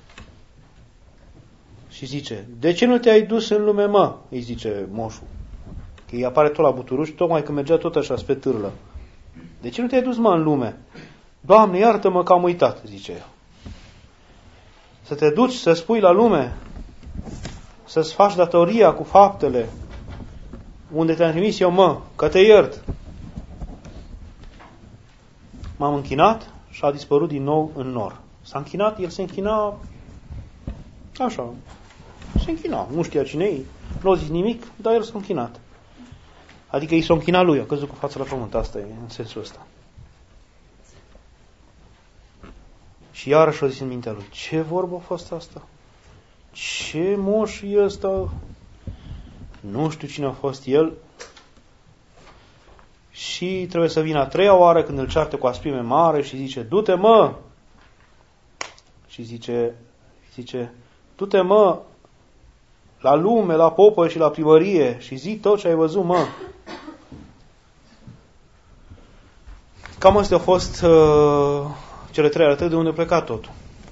și zice, de ce nu te-ai dus în lume, mă? Îi zice moșul. Că îi apare tot la buturuș, tocmai când mergea tot așa spre târlă. De ce nu te-ai dus, mă, în lume? Doamne, iartă-mă că am uitat, zice el. Să te duci, să spui la lume, să-ți faci datoria cu faptele, unde te-am trimis eu, mă, că te iert. M-am închinat și a dispărut din nou în nor. S-a închinat, el se închina așa, se închina, nu știa cine-i, nu a zis nimic, dar el s-a închinat. Adică i s-a închinat lui, a căzut cu fața la pământ, asta e în sensul ăsta. Și iarăși a zis în mintea lui, ce vorbă a fost asta? Ce moș e ăsta? Nu știu cine a fost el. Și trebuie să vină a treia oară când îl ceartă cu asprime mare și zice, du-te, mă! Și zice, zice, du-te, mă, la lume, la popă și la primărie și zi tot ce ai văzut, mă. Cam astea au fost uh, cele trei arătări de unde a plecat totul.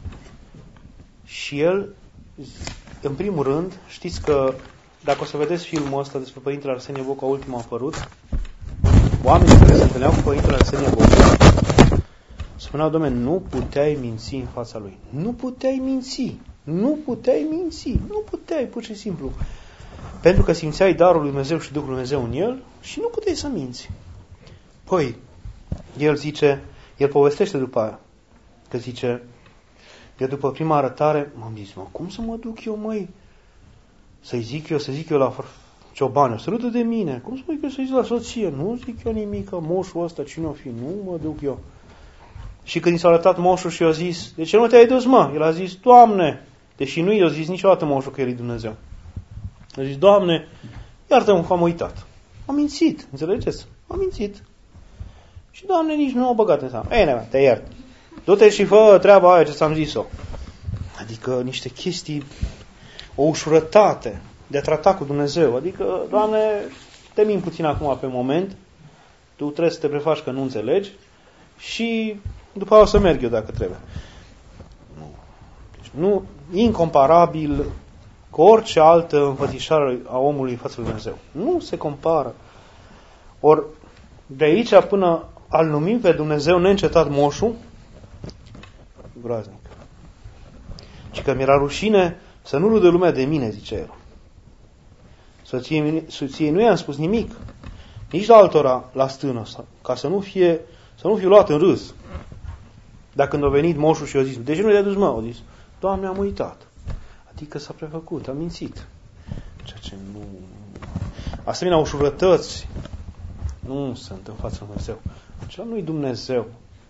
Și el, în primul rând, știți că dacă o să vedeți filmul ăsta despre Părintele Arsenie Boca, ultimul a apărut, oamenii care se întâlneau cu Părintele Arsenie Boca spuneau, Doamne, nu puteai minți în fața lui. Nu puteai minți. Nu puteai minți. Nu puteai, pur și simplu. Pentru că simțeai darul lui Dumnezeu și Duhul lui Dumnezeu în el și nu puteai să minți. Păi, el zice, el povestește după aia, că zice, eu după prima arătare m-am zis, mă, cum să mă duc eu, măi, să-i zic eu, să zic eu la cioban, să râdă de mine, cum să mă duc eu să zic la soție, nu zic eu nimic, moșul ăsta, cine o fi, nu mă duc eu. Și când i s-a arătat moșul și i-a zis, de ce nu te-ai dus, mă? El a zis, Doamne, deși nu i-a zis niciodată moșul că el e Dumnezeu. A zis, Doamne, iartă-mă că am uitat. Am mințit, înțelegeți? Am mințit. Și Doamne nici nu a băgat în seamă. Ei, nea, te iert. Du-te și fă treaba aia ce ți-am zis-o. Adică niște chestii, o ușurătate de a trata cu Dumnezeu. Adică, Doamne, te min puțin acum pe moment, tu trebuie să te prefaci că nu înțelegi și după aia o să merg eu dacă trebuie. Nu. Deci, nu, incomparabil cu orice altă înfățișare a omului în fața lui Dumnezeu. Nu se compară. Ori de aici până al numim pe Dumnezeu neîncetat moșul, groaznic. Și că mi-era rușine să nu râdă lumea de mine, zice el. Soției, soției nu i-am spus nimic, nici la altora la stână, ca să nu fie, să nu fie luat în râs. Dar când a venit moșul și a zis, de ce nu te-ai dus, mă? A zis, Doamne, am uitat. Adică s-a prefăcut, am mințit. Ceea ce nu... Asemenea ușurătăți nu sunt în fața lui Dumnezeu. Acela nu-i Dumnezeu.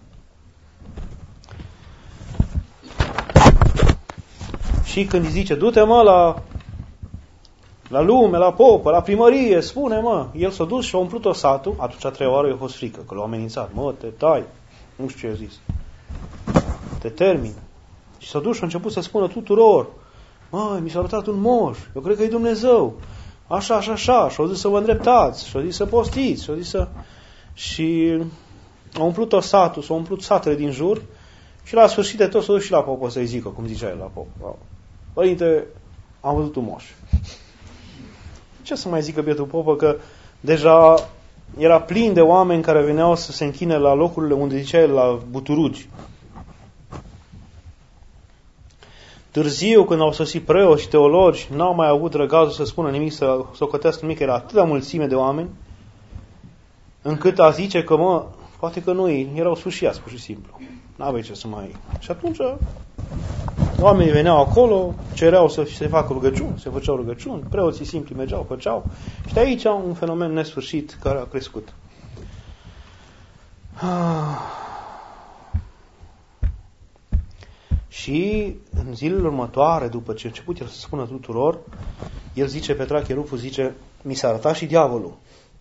Și când îi zice, du-te, mă, la, la lume, la popă, la primărie, spune, mă, el s-a dus și a umplut-o satul, atunci a treia oară i-a fost frică, că l-a amenințat, mă, te tai, nu știu ce a zis, te termin. Și s-a dus și a început să spună tuturor, mă, mi s-a arătat un moș, eu cred că e Dumnezeu, așa, așa, așa, și-a zis să vă îndreptați, și-a zis să postiți, și-a zis să... Și a umplut-o satul, s-a umplut satele din jur, și la sfârșit de tot s-a dus și la popă să-i zică, cum zicea el la popă. Părinte, am văzut un moș. Ce să mai zică bietul popă, că deja era plin de oameni care veneau să se închine la locurile unde zicea el, la buturugi. Târziu, când au sosit preoți și teologi, n-au mai avut răgazul să spună nimic, să socotească nimic, era atâta mulțime de oameni, încât a zice că, mă, poate că noi erau sușiați, pur și simplu. N-aveai ce să mai... Și atunci oamenii veneau acolo, cereau să se facă rugăciuni, se făceau rugăciuni, preoții simpli mergeau, făceau. Și de aici un fenomen nesfârșit care a crescut. Și în zilele următoare, după ce a început el să spună tuturor, el zice, Petrache Rufu zice, mi s-a arătat și diavolul.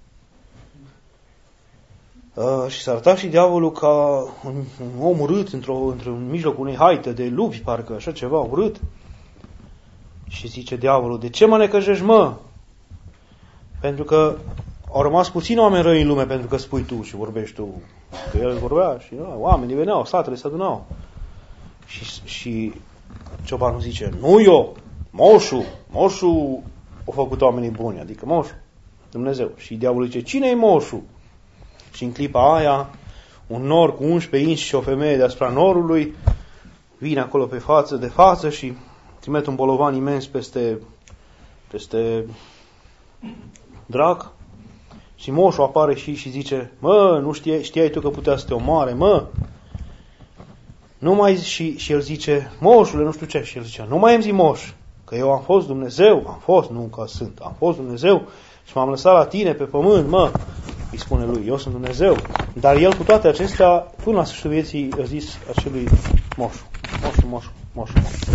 Uh, și s-a arătat și diavolul ca un, un om urât într-o, într-un mijlocul unei haite de lupi, parcă așa ceva urât. Și zice diavolul, de ce mă necăjești, mă? Pentru că au rămas puțini oameni răi în lume pentru că spui tu și vorbești tu. Că el vorbea și da, oamenii veneau, satele se adunau. Și, și ciobanul zice, nu eu, moșu, moșu au făcut oamenii buni, adică moșu, Dumnezeu. Și diavolul zice, cine-i moșu? Și în clipa aia, un nor cu unsprezece inși și o femeie deasupra norului vine acolo pe față, de față și trimite un bolovan imens peste, peste drac. Și moșul apare și și zice, mă, nu știai, știai tu că putea să te omoare, mă? Nu mai și, și el zice, moșule, nu știu ce. Și el zice, nu mai îmi zi moș, că eu am fost Dumnezeu, am fost, nu că sunt, am fost Dumnezeu și m-am lăsat la tine pe pământ, mă. Îi spune lui, eu sunt Dumnezeu. Dar el cu toate acestea, până la sfârșitul vieții, a zis acelui moșu, moșu, moșu, moșu.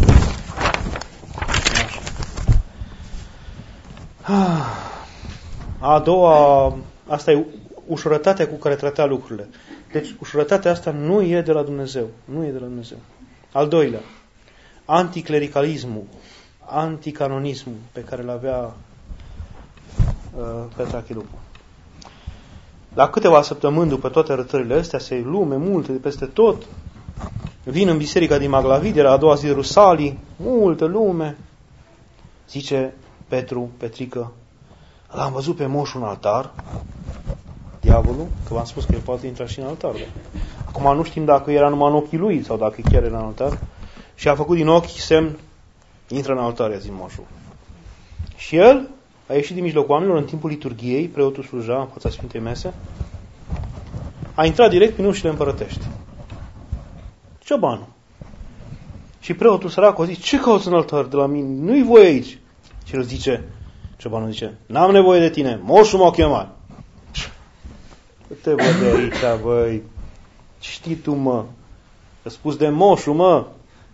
A doua, asta e ușurătatea cu care trata lucrurile. Deci ușurătatea asta nu e de la Dumnezeu. Nu e de la Dumnezeu. Al doilea, anticlericalismul, anticanonismul pe care îl avea uh, Petrache Rufu. La câteva săptămâni după toate arătările astea, se lume multe de peste tot, vin în biserica din Maglavide, la a doua zi de Rusalii, multă lume. Zice Petru, Petrică, l-am văzut pe moșul în altar, diavolul, că v-am spus că el poate intra și în altar. Da? Acum nu știm dacă era numai în ochii lui sau dacă chiar era în altar. Și a făcut din ochi semn, intră în altar, i-a zis moșul. Și el a ieșit din mijlocul oamenilor în timpul liturghiei, preotul sluja în fața Sfintei Mese, a intrat direct prin ușile împărătești. Ciobanul. Și preotul sărac a zis, ce cauți în altar de la mine? Nu-i voie aici. Și el zice, ciobanul zice, n-am nevoie de tine, moșul m-a chemat. Te văd de aici, băi. Știi tu, mă. Că spus de moșul, mă.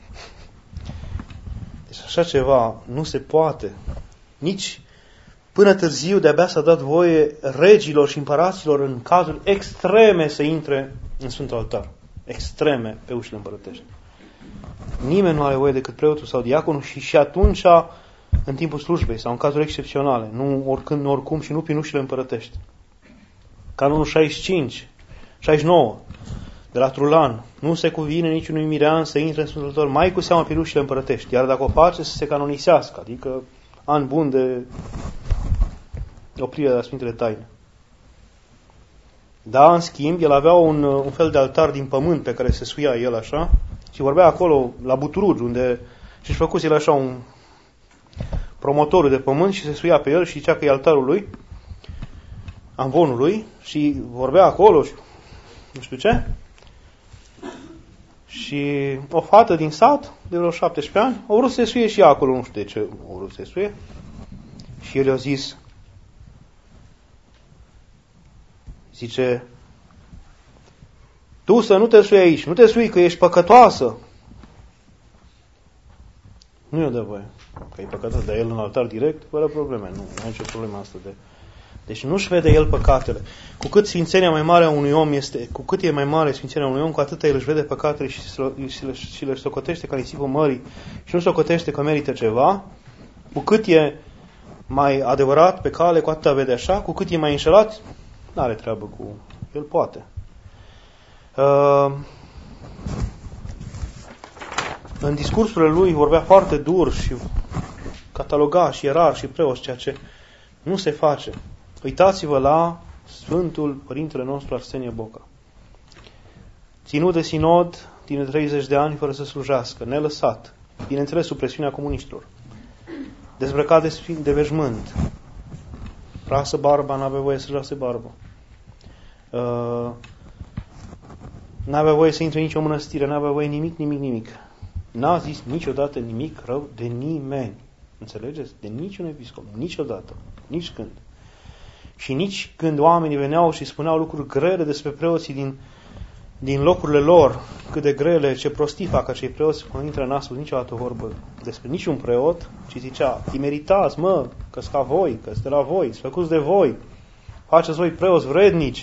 Deci așa ceva nu se poate. Nici până târziu de-abia s-a dat voie regilor și împăraților în cazuri extreme să intre în Sfântul Altar. Extreme pe ușile împărătești. Nimeni nu are voie decât preotul sau diaconul și și atunci în timpul slujbei sau în cazuri excepționale. Nu oricând, nu oricum și nu prin ușile împărătești. Canonul șaizeci și cinci, șaizeci și nouă de la Trulan. Nu se cuvine niciunui mirean să intre în Sfântul Altar, mai cu seamă prin ușile împărătești. Iar dacă o face, să se canonisească. Adică an bun de oprire de la Sfintele Taine. Da, în schimb, el avea un, un fel de altar din pământ pe care se suia el așa și vorbea acolo la Buturugi, unde și-și făcuse el așa un promotor de pământ și se suia pe el și zicea că e altarul lui, amvonul lui, și vorbea acolo și nu știu ce. Și o fată din sat, de vreo șaptesprezece ani, a vrut să se suie și acolo, nu știu de ce a vrut să se suie. Și el i-a zis, zice, tu să nu te sui aici, nu te sui că ești păcătoasă. Nu i-o dă voie, că e păcătos, dar el în altar direct, fără probleme, nu, nu e nicio problemă asta de... Deci nu-și vede el păcatele. Cu cât sfințenia mai mare a unui om este, cu cât e mai mare sfințenia unui om, cu atât el își vede păcatele și, și, le, și le socotește ca nisipul mării și nu socotește că merită ceva. Cu cât e mai adevărat pe cale, cu atât vede așa. Cu cât e mai înșelat, n-are treabă cu... El poate. Uh, în discursurile lui vorbea foarte dur și cataloga și ierar și preoți, ceea ce nu se face. Uitați-vă la Sfântul Părintele nostru Arsenie Boca. Ținut de sinod, tine treizeci de ani fără să slujească, nelăsat, bineînțeles sub presiunea comuniștilor, dezbrăcat de, de veșmânt, rasă barba, n-avea voie să lase barbă. Uh, n-avea voie să intre în nicio mănăstire, n-avea voie nimic, nimic, nimic. N-a zis niciodată nimic rău de nimeni. Înțelegeți? De niciun episcop. Niciodată. Nici când. Și nici când oamenii veneau și spuneau lucruri grele despre preoții din, din locurile lor, cât de grele, ce prostii fac acei preoți, când intră n-a spus niciodată o vorbă despre niciun preot, ci zicea, îi meritați, mă, că-s ca voi, că-s de la voi, s făcuți de voi, faceți voi preoți vrednici.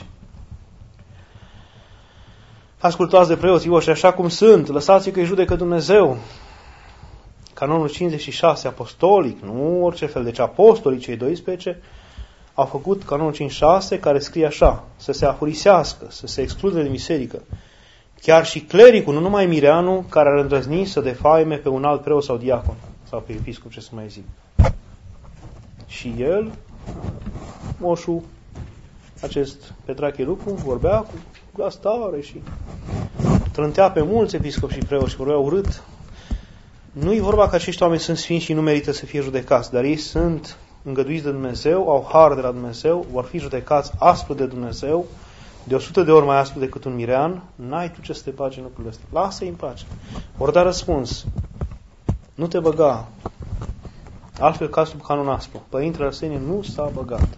Ascultați de preoții voștri așa cum sunt, lăsați-i că îi judecă Dumnezeu. Canonul cincizeci și șase apostolic, nu orice fel, deci apostolii cei doisprezece au făcut canonul cincizeci și șase care scrie așa, să se afurisească, să se exclude de biserică. Chiar și clericul, nu numai mireanul, care ar îndrăzni să defaime pe un alt preot sau diacon, sau pe episcop, ce să mai zic. Și el, moșul, acest Petrache Lupu, vorbea cu glas tare și trântea pe mulți episcopi și preoți și vorbea urât. Nu-i vorba că acești oameni sunt sfinți și nu merită să fie judecați, dar ei sunt îngăduiți de Dumnezeu, au har de la Dumnezeu, vor fi judecați aspru de Dumnezeu, de o sută de ori mai aspru decât un mirean. N-ai tu ce să te bagi în lucrurile astea. Lasă-i în pace. Vor da răspuns. Nu te băga. Altfel ca sub canon aspru. Părintele Arsenie nu s-a băgat.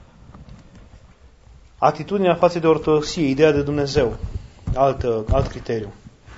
Atitudinea față de ortodoxie, ideea de Dumnezeu. Alt, alt criteriu.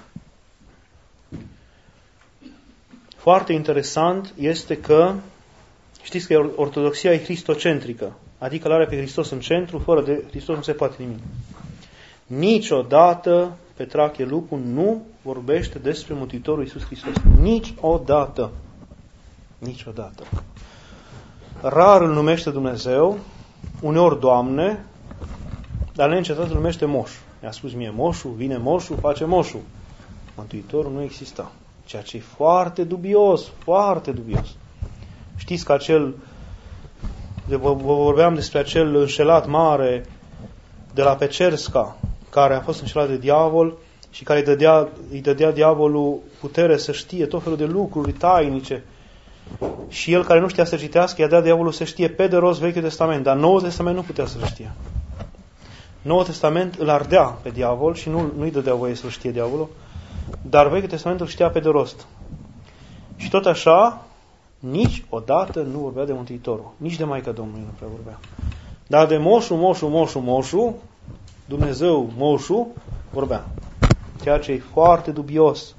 Foarte interesant este că știți că ortodoxia e cristocentrică, adică l-are pe Hristos în centru, fără de Hristos nu se poate nimic. Niciodată Petrache Lupu nu vorbește despre Mântuitorul Iisus Hristos. Niciodată. Niciodată. Rar îl numește Dumnezeu, uneori Doamne, dar neîncetat îl numește Moș. Mi-a spus mie Moșul, vine Moșul, face Moșul. Mântuitorul nu exista. Ceea ce e foarte dubios, foarte dubios. Știți că acel, vă vorbeam despre acel înșelat mare de la Pecersca, care a fost înșelat de diavol și care îi dădea, îi dădea diavolul putere să știe tot felul de lucruri tainice. Și el, care nu știa să citească, i-a dat diavolul să știe pe de rost Vechiul Testament, dar Noul Testament nu putea să-l știe. Noul Testament îl ardea pe diavol și nu, nu-i dădea voie să-l știe diavolul, dar Vechiul Testament îl știa pe de rost. Și tot așa, niciodată nu vorbea de Mântuitorul. Nici de Maica Domnului nu prea vorbea. Dar de Moșu, Moșu, Moșu, Moșu, Dumnezeu, Moșu, vorbea. Ceea ce e foarte dubios.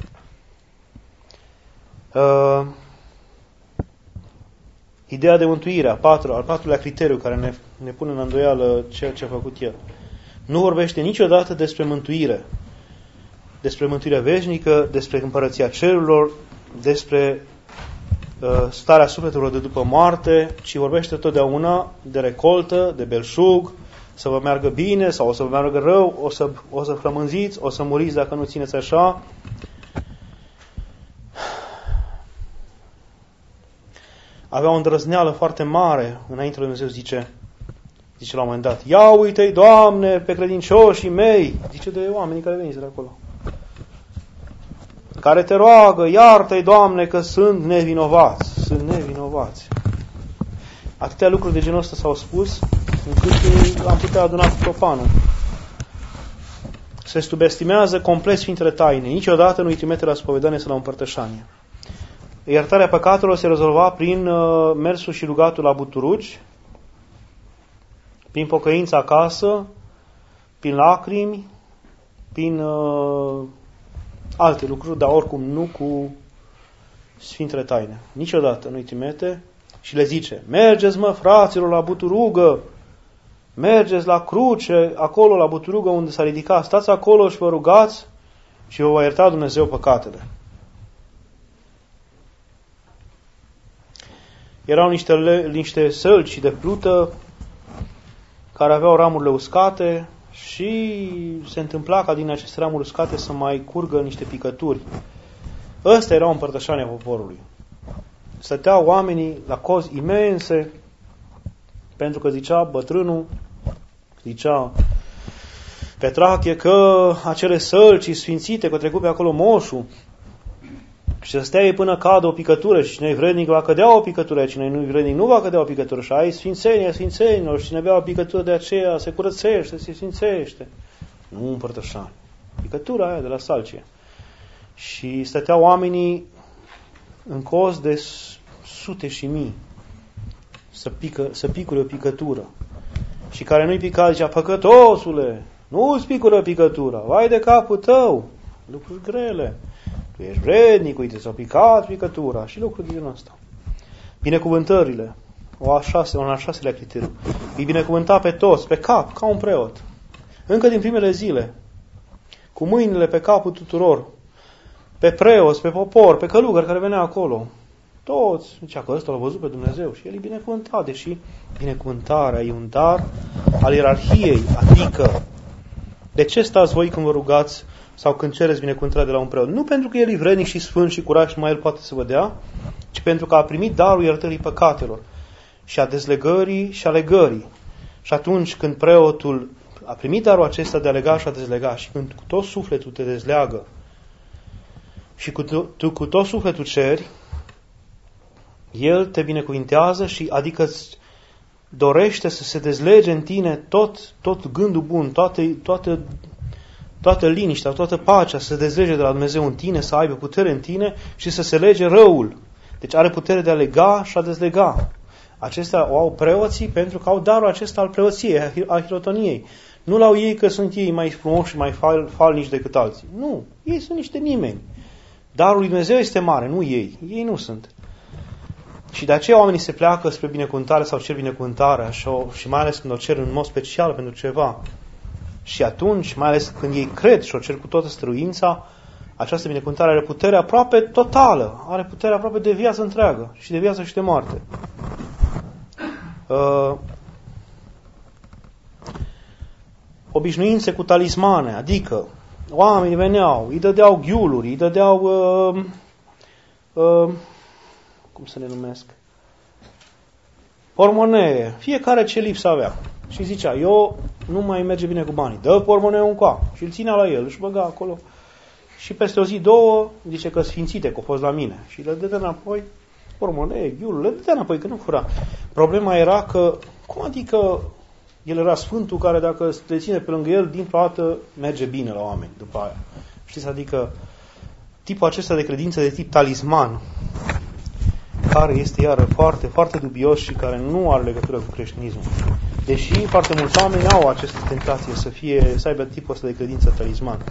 Uh, ideea de mântuire, a patru, al patrulea criteriu care ne, ne pune în îndoială ceea ce a făcut el. Nu vorbește niciodată despre mântuire. Despre mântuirea veșnică, despre împărăția cerurilor, despre starea sufletelor de după moarte, ci vorbește totdeauna de recoltă, de belșug, să vă meargă bine sau o să vă meargă rău, o să, o să flămânziți, o să muriți dacă nu țineți așa. Avea o îndrăzneală foarte mare înainte lui Dumnezeu, zice, zice la un moment dat, ia uite-i, Doamne, pe credincioșii mei, zice de oamenii care veniți de acolo, care te roagă, iartă-i, Doamne, că sunt nevinovați. Sunt nevinovați. Atâtea lucruri de genul ăsta s-au spus, încât am putea aduna cu profanul. Se subestimează complet Sfintele Taine. Niciodată nu-i trimite la spovedanie sau la împărtășanie. Iertarea păcatelor se rezolva prin uh, mersul și rugatul la buturugi, prin pocăință acasă, prin lacrimi, prin uh, alte lucruri, dar oricum nu cu Sfintele Taine. Niciodată nu-i trimite și le zice, mergeți mă fraților la buturugă, mergeți la cruce, acolo la buturugă unde s-a ridicat, stați acolo și vă rugați și vă va ierta Dumnezeu păcatele. Erau niște, niște sălci de plută care aveau ramurile uscate și se întâmpla ca din aceste ramuri uscate să mai curgă niște picături. Ăsta era o împărtășanie a poporului. Stăteau oamenii la cozi imense, pentru că zicea bătrânul, zicea Petrache că acele sălci sfințite, că trecut pe acolo moșul, Și să stea ei până cadă o picătură și cine e vrednic va cădea o picătură, cine nu e vrednic nu va cădea o picătură. Și ai sfințenia sfințenilor și cine bea o picătură de aceea se curățește, se sfințește. Nu împărtășani. Picătura aia de la salcie. Și stăteau oamenii în cost de sute și mii să, pică, să picure o picătură. Și care nu-i pica zicea, păcătosule, nu-ți picură picătura, vai de capul tău, lucruri grele. Tu ești vrednic, uite, s-a picat picătura și lucruri din asta. Binecuvântările, o a șase, un al șaselea criteriu. Îi binecuvânta pe toți, pe cap, ca un preot. Încă din primele zile, cu mâinile pe capul tuturor, pe preoți, pe popor, pe călugări care venea acolo. Toți, zicea că ăsta l-a văzut pe Dumnezeu și el îi binecuvânta, deși binecuvântarea e un dar al ierarhiei, adică de ce stați voi când vă rugați sau când cereți binecuvântarea de la un preot? Nu pentru că el e vrednic și sfânt și curat și numai el poate să vă dea, ci pentru că a primit darul iertării păcatelor și a dezlegării și a legării. Și atunci când preotul a primit darul acesta de a lega și a dezlega și când cu tot sufletul te dezleagă și cu tu, tu cu tot sufletul ceri, el te binecuvintează și adică îți dorește să se dezlege în tine tot, tot gândul bun, toate, toată, toată liniștea, toată pacea, să se dezlege de la Dumnezeu în tine, să aibă putere în tine și să se lege răul. Deci are putere de a lega și a dezlega. Acestea o au preoții pentru că au darul acesta al preoției, al hirotoniei. Nu l-au ei că sunt ei mai frumoși și mai fal, falnici decât alții. Nu, ei sunt niște nimeni. Darul lui Dumnezeu este mare, nu ei. Ei nu sunt. Și de aceea oamenii se pleacă spre binecuvântare sau cer binecuvântarea și, o, și mai ales când o cer în mod special pentru ceva. Și atunci, mai ales când ei cred și o cer cu toată străința, această binecuvântare are putere aproape totală, are putere aproape de viață întreagă și de viață și de moarte. Uh, obișnuințe cu talismane, adică oamenii veneau, îi dădeau ghiuluri, îi dădeau uh, uh, cum să le numesc, pormonee, fiecare ce lipsă avea. Și zicea, eu nu mai merge bine cu banii, dă pormonee un coa. Și îl ținea la el, își băga acolo. Și peste o zi, două, zice că sfințite, că au fost la mine. Și le dădea înapoi, pormonee, ghiulul, le dădea înapoi, că nu fura. Problema era că, cum adică el era sfântul care dacă le ține pe lângă el, dintr-o dată merge bine la oameni după aia. Știți, adică tipul acesta de credință de tip talisman, care este iară foarte, foarte dubios și care nu are legătură cu creștinismul. Deși foarte mulți oameni au această tentație să fie, să aibă tipul ăsta de credință talisman.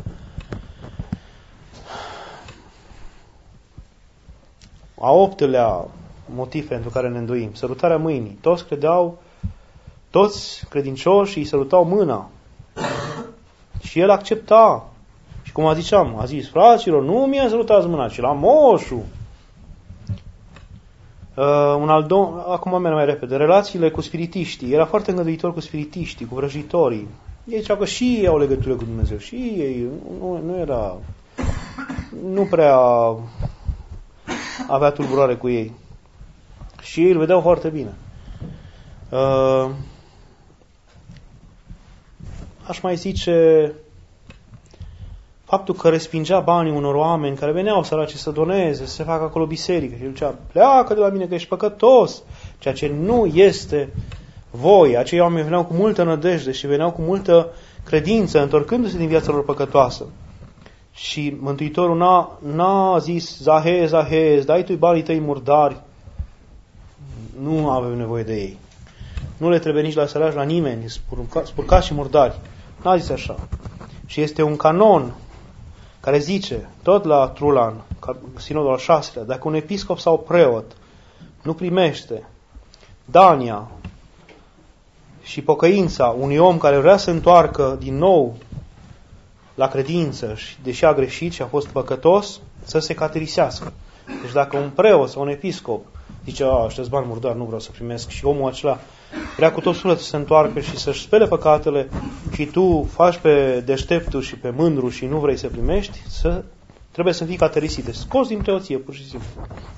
A optelea motiv pentru care ne îndoim, sărutarea mâinii. Toți credeau, toți credincioșii îi sărutau mâna. Și el accepta. Și cum a ziceam, a zis, fraților, nu mi-a sărutați mâna, ci la moșul. Uh, un al do- Acum merg mai repede. Relațiile cu spiritiștii. Era foarte îngăduitor cu spiritiștii, cu vrăjitorii. Ei ziceau că și ei au legătură cu Dumnezeu. Și ei nu, nu era... Nu prea avea tulburare cu ei. Și ei îl vedeau foarte bine. Uh, aș mai zice... Faptul că respingea banii unor oameni care veneau săraci să doneze, să se facă acolo biserică. Și el zicea, pleacă de la mine că ești păcătos. Ceea ce nu este voi. Acei oameni veneau cu multă nădejde și veneau cu multă credință, întorcându-se din viața lor păcătoasă. Și Mântuitorul n-a, n-a zis, Zahe, Zahe, dai tu banii tăi murdari. Nu avem nevoie de ei. Nu le trebuie nici la săraci, la nimeni, spurca, spurcați și murdari. N-a zis așa. Și este un canon care zice, tot la Trulan, sinodul al șaselea, dacă un episcop sau preot nu primește dania și pocăința unui om care vrea să întoarcă din nou la credință și deși a greșit și a fost păcătos, să se caterisească. Deci dacă un preot sau un episcop zice, a, ăștia-s bani murdari, nu vreau să primesc, și omul acela vrea cu tot sufletul să se întoarcă și să-și spele păcatele și tu faci pe deșteptul și pe mândru și nu vrei să primești, să, trebuie să fii caterisit. Deci scos din preoție, pur și simplu.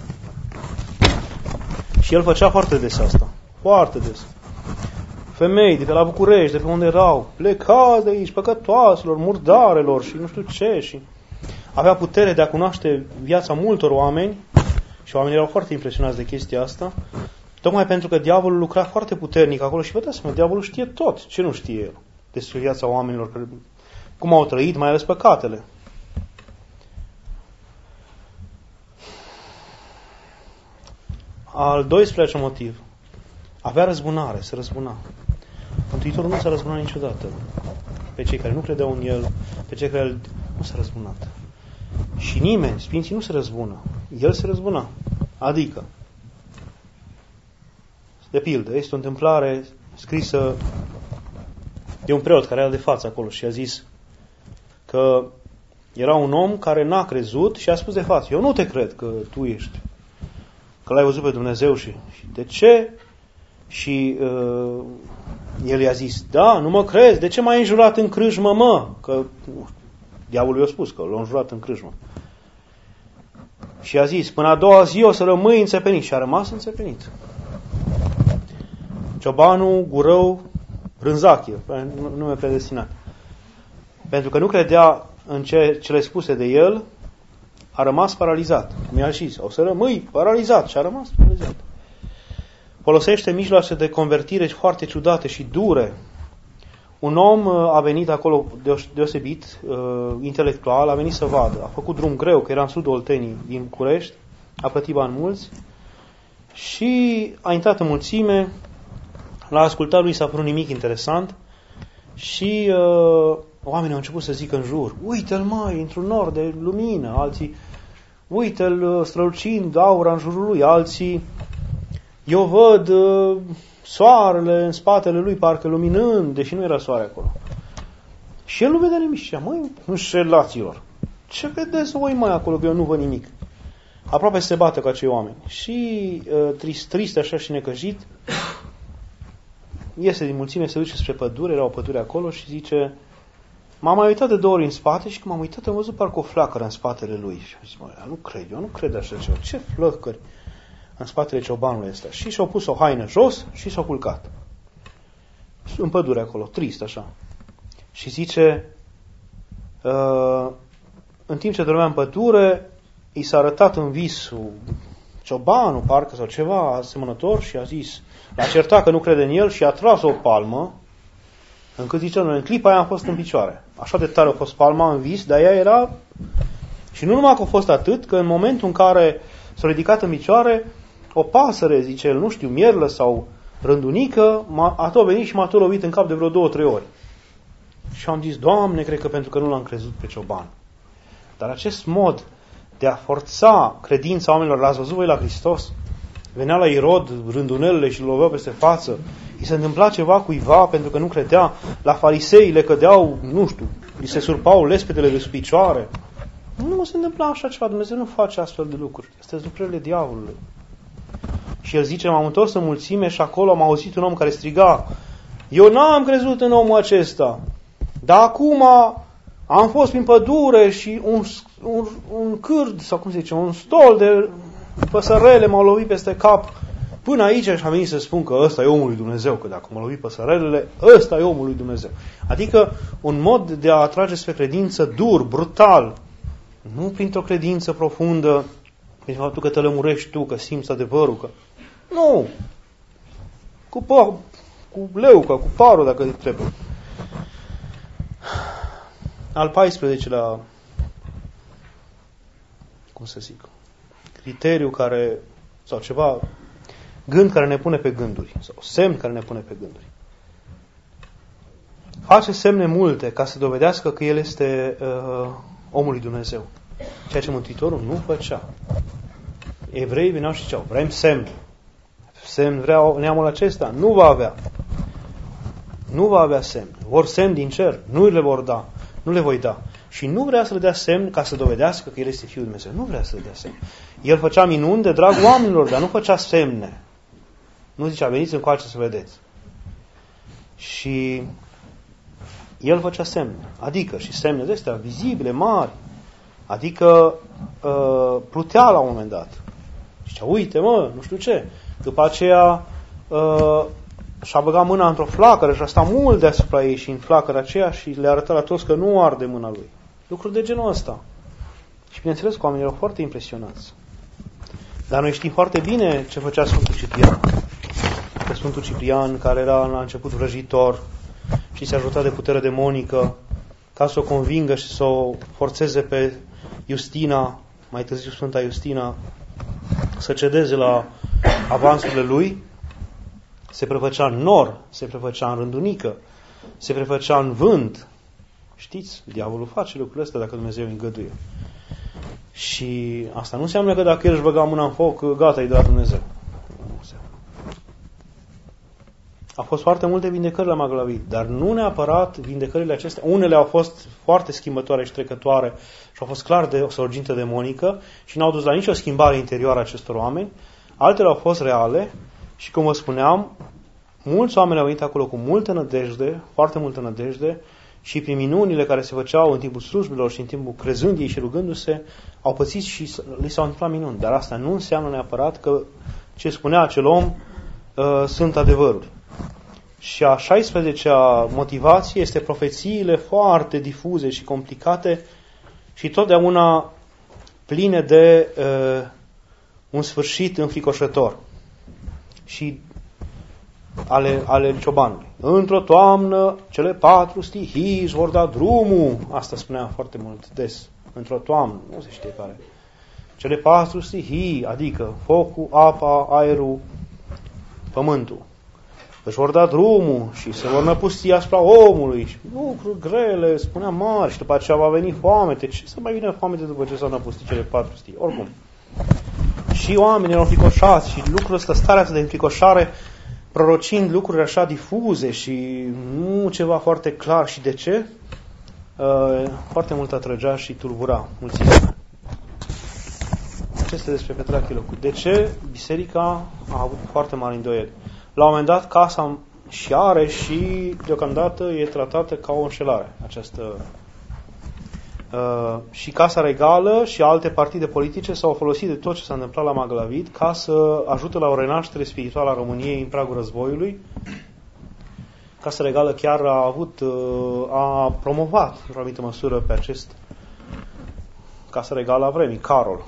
Și el făcea foarte des asta. Foarte des. Femei de pe la București, de pe unde erau, plecați de aici, păcătoaselor, murdarelor și nu știu ce. Și avea putere de a cunoaște viața multor oameni și oamenii erau foarte impresionați de chestia asta, tocmai pentru că diavolul lucra foarte puternic acolo și vă dați seama, diavolul știe tot. Ce nu știe el despre viața oamenilor, cum au trăit, mai ales păcatele. Al doisprezecelea motiv. Avea răzbunare, se răzbuna. Mântuitorul nu s-a răzbunat niciodată. Pe cei care nu credeau în El, pe cei care nu s-a răzbunat. Și nimeni, sfinții, nu se răzbună. El se răzbuna. Adică, de pildă, este o întâmplare scrisă de un preot care era de față acolo și a zis că era un om care n-a crezut și a spus de față: eu nu te cred că tu ești, că l-ai văzut pe Dumnezeu. Și, și de ce? Și uh, el i-a zis: da, nu mă crezi, de ce m-ai înjurat în crâșmă, mă? Că uh, diavolul i-a spus că l-a înjurat în crâșmă. Și a zis: până a doua zi o să rămâi înțepenit. Și a rămas înțepenit. Ciobanul Gurău Rânzache, nume predestinat. Pentru că nu credea în ce, cele spuse de el, a rămas paralizat. Cum i-a zis: o să rămâi paralizat. Și a rămas paralizat. Folosește mijloace de convertire foarte ciudate și dure. Un om a venit acolo deosebit, intelectual, a venit să vadă. A făcut drum greu, că era în sudul Oltenii, din București, a plătit bani mulți și a intrat în mulțime. La ascultat lui s-a părut nimic interesant și uh, oamenii au început să zică în jur: uite-l, mai, într-un nor de lumină. Alții: uite-l strălucind aura în jurul lui. Alții: eu văd uh, soarele în spatele lui parcă luminând, deși nu era soare acolo. Și el nu vedea nimic. Și măi, înșelaților, ce vedeți voi mai acolo, că eu nu văd nimic? Aproape se bată cu acei oameni. Și uh, trist, trist așa și necăjit, iese din mulțime, se duce spre pădure, era o pădure acolo și zice: m-am mai uitat de două ori în spate și când m-am uitat am văzut parcă o flacără în spatele lui. Și am zis: mă, nu cred, eu nu cred așa ceva. Ce flăcări în spatele ciobanului ăsta? Și și-au pus o haină jos și s-au culcat. În pădure acolo, trist așa. Și zice, uh, în timp ce dormea în pădure, i s-a arătat în vis ciobanul, parcă, sau ceva asemănător și a zis, l-a certat că nu crede în el și a tras o palmă, încât zice, în clipa aia am fost în picioare. Așa de tare a fost palma în vis, dar ea era... Și nu numai că a fost atât, că în momentul în care s-a ridicat în picioare, o pasăre, zice el, nu știu, mierlă sau rândunică, a tot venit și m-a tot lovit în cap de vreo două, trei ori. Și am zis, Doamne, cred că pentru că nu l-am crezut pe cioban. Dar acest mod de a forța credința oamenilor, l-ați văzut voi la Hristos? Venea la Irod rândunelele și îl loveau peste față. I se întâmpla ceva cuiva pentru că nu credea. La farisei le cădeau, nu știu, li se surpau lespetele de sub picioare. Nu se întâmpla așa ceva. Dumnezeu nu face astfel de lucruri. Astea sunt lucrurile diavolului. Și el zice, m-am întors în mulțime și acolo am auzit un om care striga, eu n-am crezut în omul acesta, dar acum am fost prin pădure și un, un, un cârd, sau cum se zice, un stol de păsărele m-au lovit peste cap până aici și am venit să spun că ăsta e omul lui Dumnezeu, că dacă m-au lovit păsărelele, ăsta e omul lui Dumnezeu. Adică un mod de a atrage spre credință dur, brutal, nu printr-o credință profundă, prin faptul că te lămurești tu, că simți adevărul, că... Nu! Cu, pă, cu leuca, cu parul, dacă trebuie. Al paisprezecelea, cum să zic, criteriu care, sau ceva, gând care ne pune pe gânduri, sau semn care ne pune pe gânduri. Face semne multe ca să dovedească că El este uh, omul lui Dumnezeu. Ceea ce Mântuitorul nu făcea. Evreii veneau și ziceau, vrem semn. Semn vrea neamul acesta? Nu va avea. Nu va avea semn. Vor semn din cer. Nu le vor da. Nu le voi da. Și nu vrea să le dea semn ca să dovedească că El este Fiul Dumnezeu. Nu vrea să le dea semn. El făcea minuni de drag oamenilor, dar nu făcea semne. Nu zicea, veniți încoace să vedeți. Și El făcea semne. Adică, și semne de astea vizibile, mari. Adică uh, plutea la un moment dat. Și zicea, uite mă, nu știu ce. După aceea uh, și-a băgat mâna într-o flacără și a stat mult deasupra ei și în flacăra aceea și le arăta la toți că nu arde mâna lui. Lucruri de genul ăsta. Și bineînțeles că oamenii erau foarte impresionați. Dar noi știm foarte bine ce făcea Sfântul Ciprian. Că Sfântul Ciprian, care era la început vrăjitor și se ajuta de putere demonică ca să o convingă și să o forțeze pe Justina, mai târziu Sfânta Justina, să cedeze la avansurile lui, se prefăcea în nor, se prefăcea în rândunică, se prefăcea în vânt. Știți, diavolul face lucrurile astea dacă Dumnezeu îi îngăduie. Și asta nu înseamnă că dacă el își băga mâna în foc, gata, îi dă la Dumnezeu. Nu înseamnă. Au fost foarte multe vindecări la Maglavit, dar nu neapărat vindecările acestea. Unele au fost foarte schimbătoare și trecătoare și au fost clar de o sorgintă demonică și n-au dus la nicio schimbare interioară a acestor oameni. Altele au fost reale și, cum vă spuneam, mulți oameni au venit acolo cu multă nădejde, foarte multă nădejde, și prin minunile care se făceau în timpul slujbilor și în timpul crezândiei și rugându-se, au pățit și li s-au întâmplat minuni. Dar asta nu înseamnă neapărat că ce spunea acel om uh, sunt adevăruri. Și a șaisprezecea motivație este profețiile foarte difuze și complicate și totdeauna pline de uh, un sfârșit înfricoșător. Și ale, ale ciobanului. Într-o toamnă, cele patru stihii își vor da drumul. Asta spunea foarte mult des. Într-o toamnă, nu se știe care. Cele patru stihii, adică focul, apa, aerul, pământul, își vor da drumul și se vor năpusti asupra omului. Și lucruri grele, spunea mari, și după aceea va veni foamete. Ce să mai vină foamete după ce s-au năpustit cele patru stihii? Oricum. Și oamenii erau înfricoșați și lucrul ăsta, starea asta de înfricoșare, prorocind lucruri așa difuze și nu ceva foarte clar. Și de ce? Uh, foarte mult atrăgea și tulbura mulțimea. Acestea despre Petrache Locu. De ce biserica a avut foarte mari îndoieli? La un moment dat, casa și are și deocamdată e tratată ca o înșelare. Această, uh, și Casa Regală și alte partide politice s-au folosit de tot ce s-a întâmplat la Maglavit ca să ajute la o renaștere spirituală a României în pragul războiului. Casa Regală chiar a avut, uh, a promovat în o anumită măsură pe acest Casa Regală a vremii, Carol,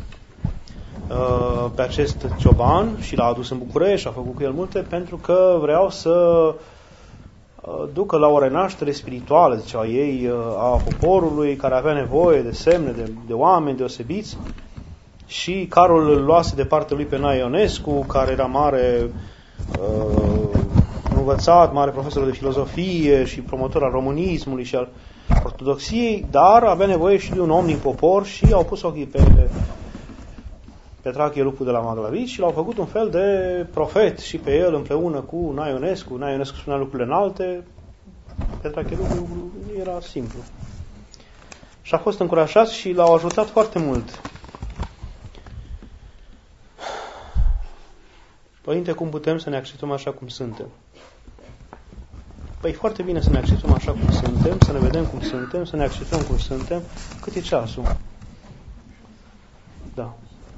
pe acest cioban și l-a adus în București, a făcut cu el multe, pentru că vreau să ducă la o renaștere spirituală, ziceau ei, a poporului care avea nevoie de semne, de, de oameni deosebiți. Și Carol îl luase de partea lui pe Nae Ionescu, care era mare uh, învățat, mare profesor de filozofie și promotor al românismului și al ortodoxiei, dar avea nevoie și de un om din popor și au pus ochii pe Petrache Lupu de la Maglavit și l-au făcut un fel de profet și pe el împreună cu Nae Ionescu. Nae Ionescu spunea lucrurile înalte, Petrache Lupu era simplu. Și a fost încurajat și l-au ajutat foarte mult. Părinte, cum putem să ne acceptăm așa cum suntem? Păi foarte bine să ne acceptăm așa cum suntem, să ne vedem cum suntem, să ne acceptăm cum suntem. Cât e ceasul? Da.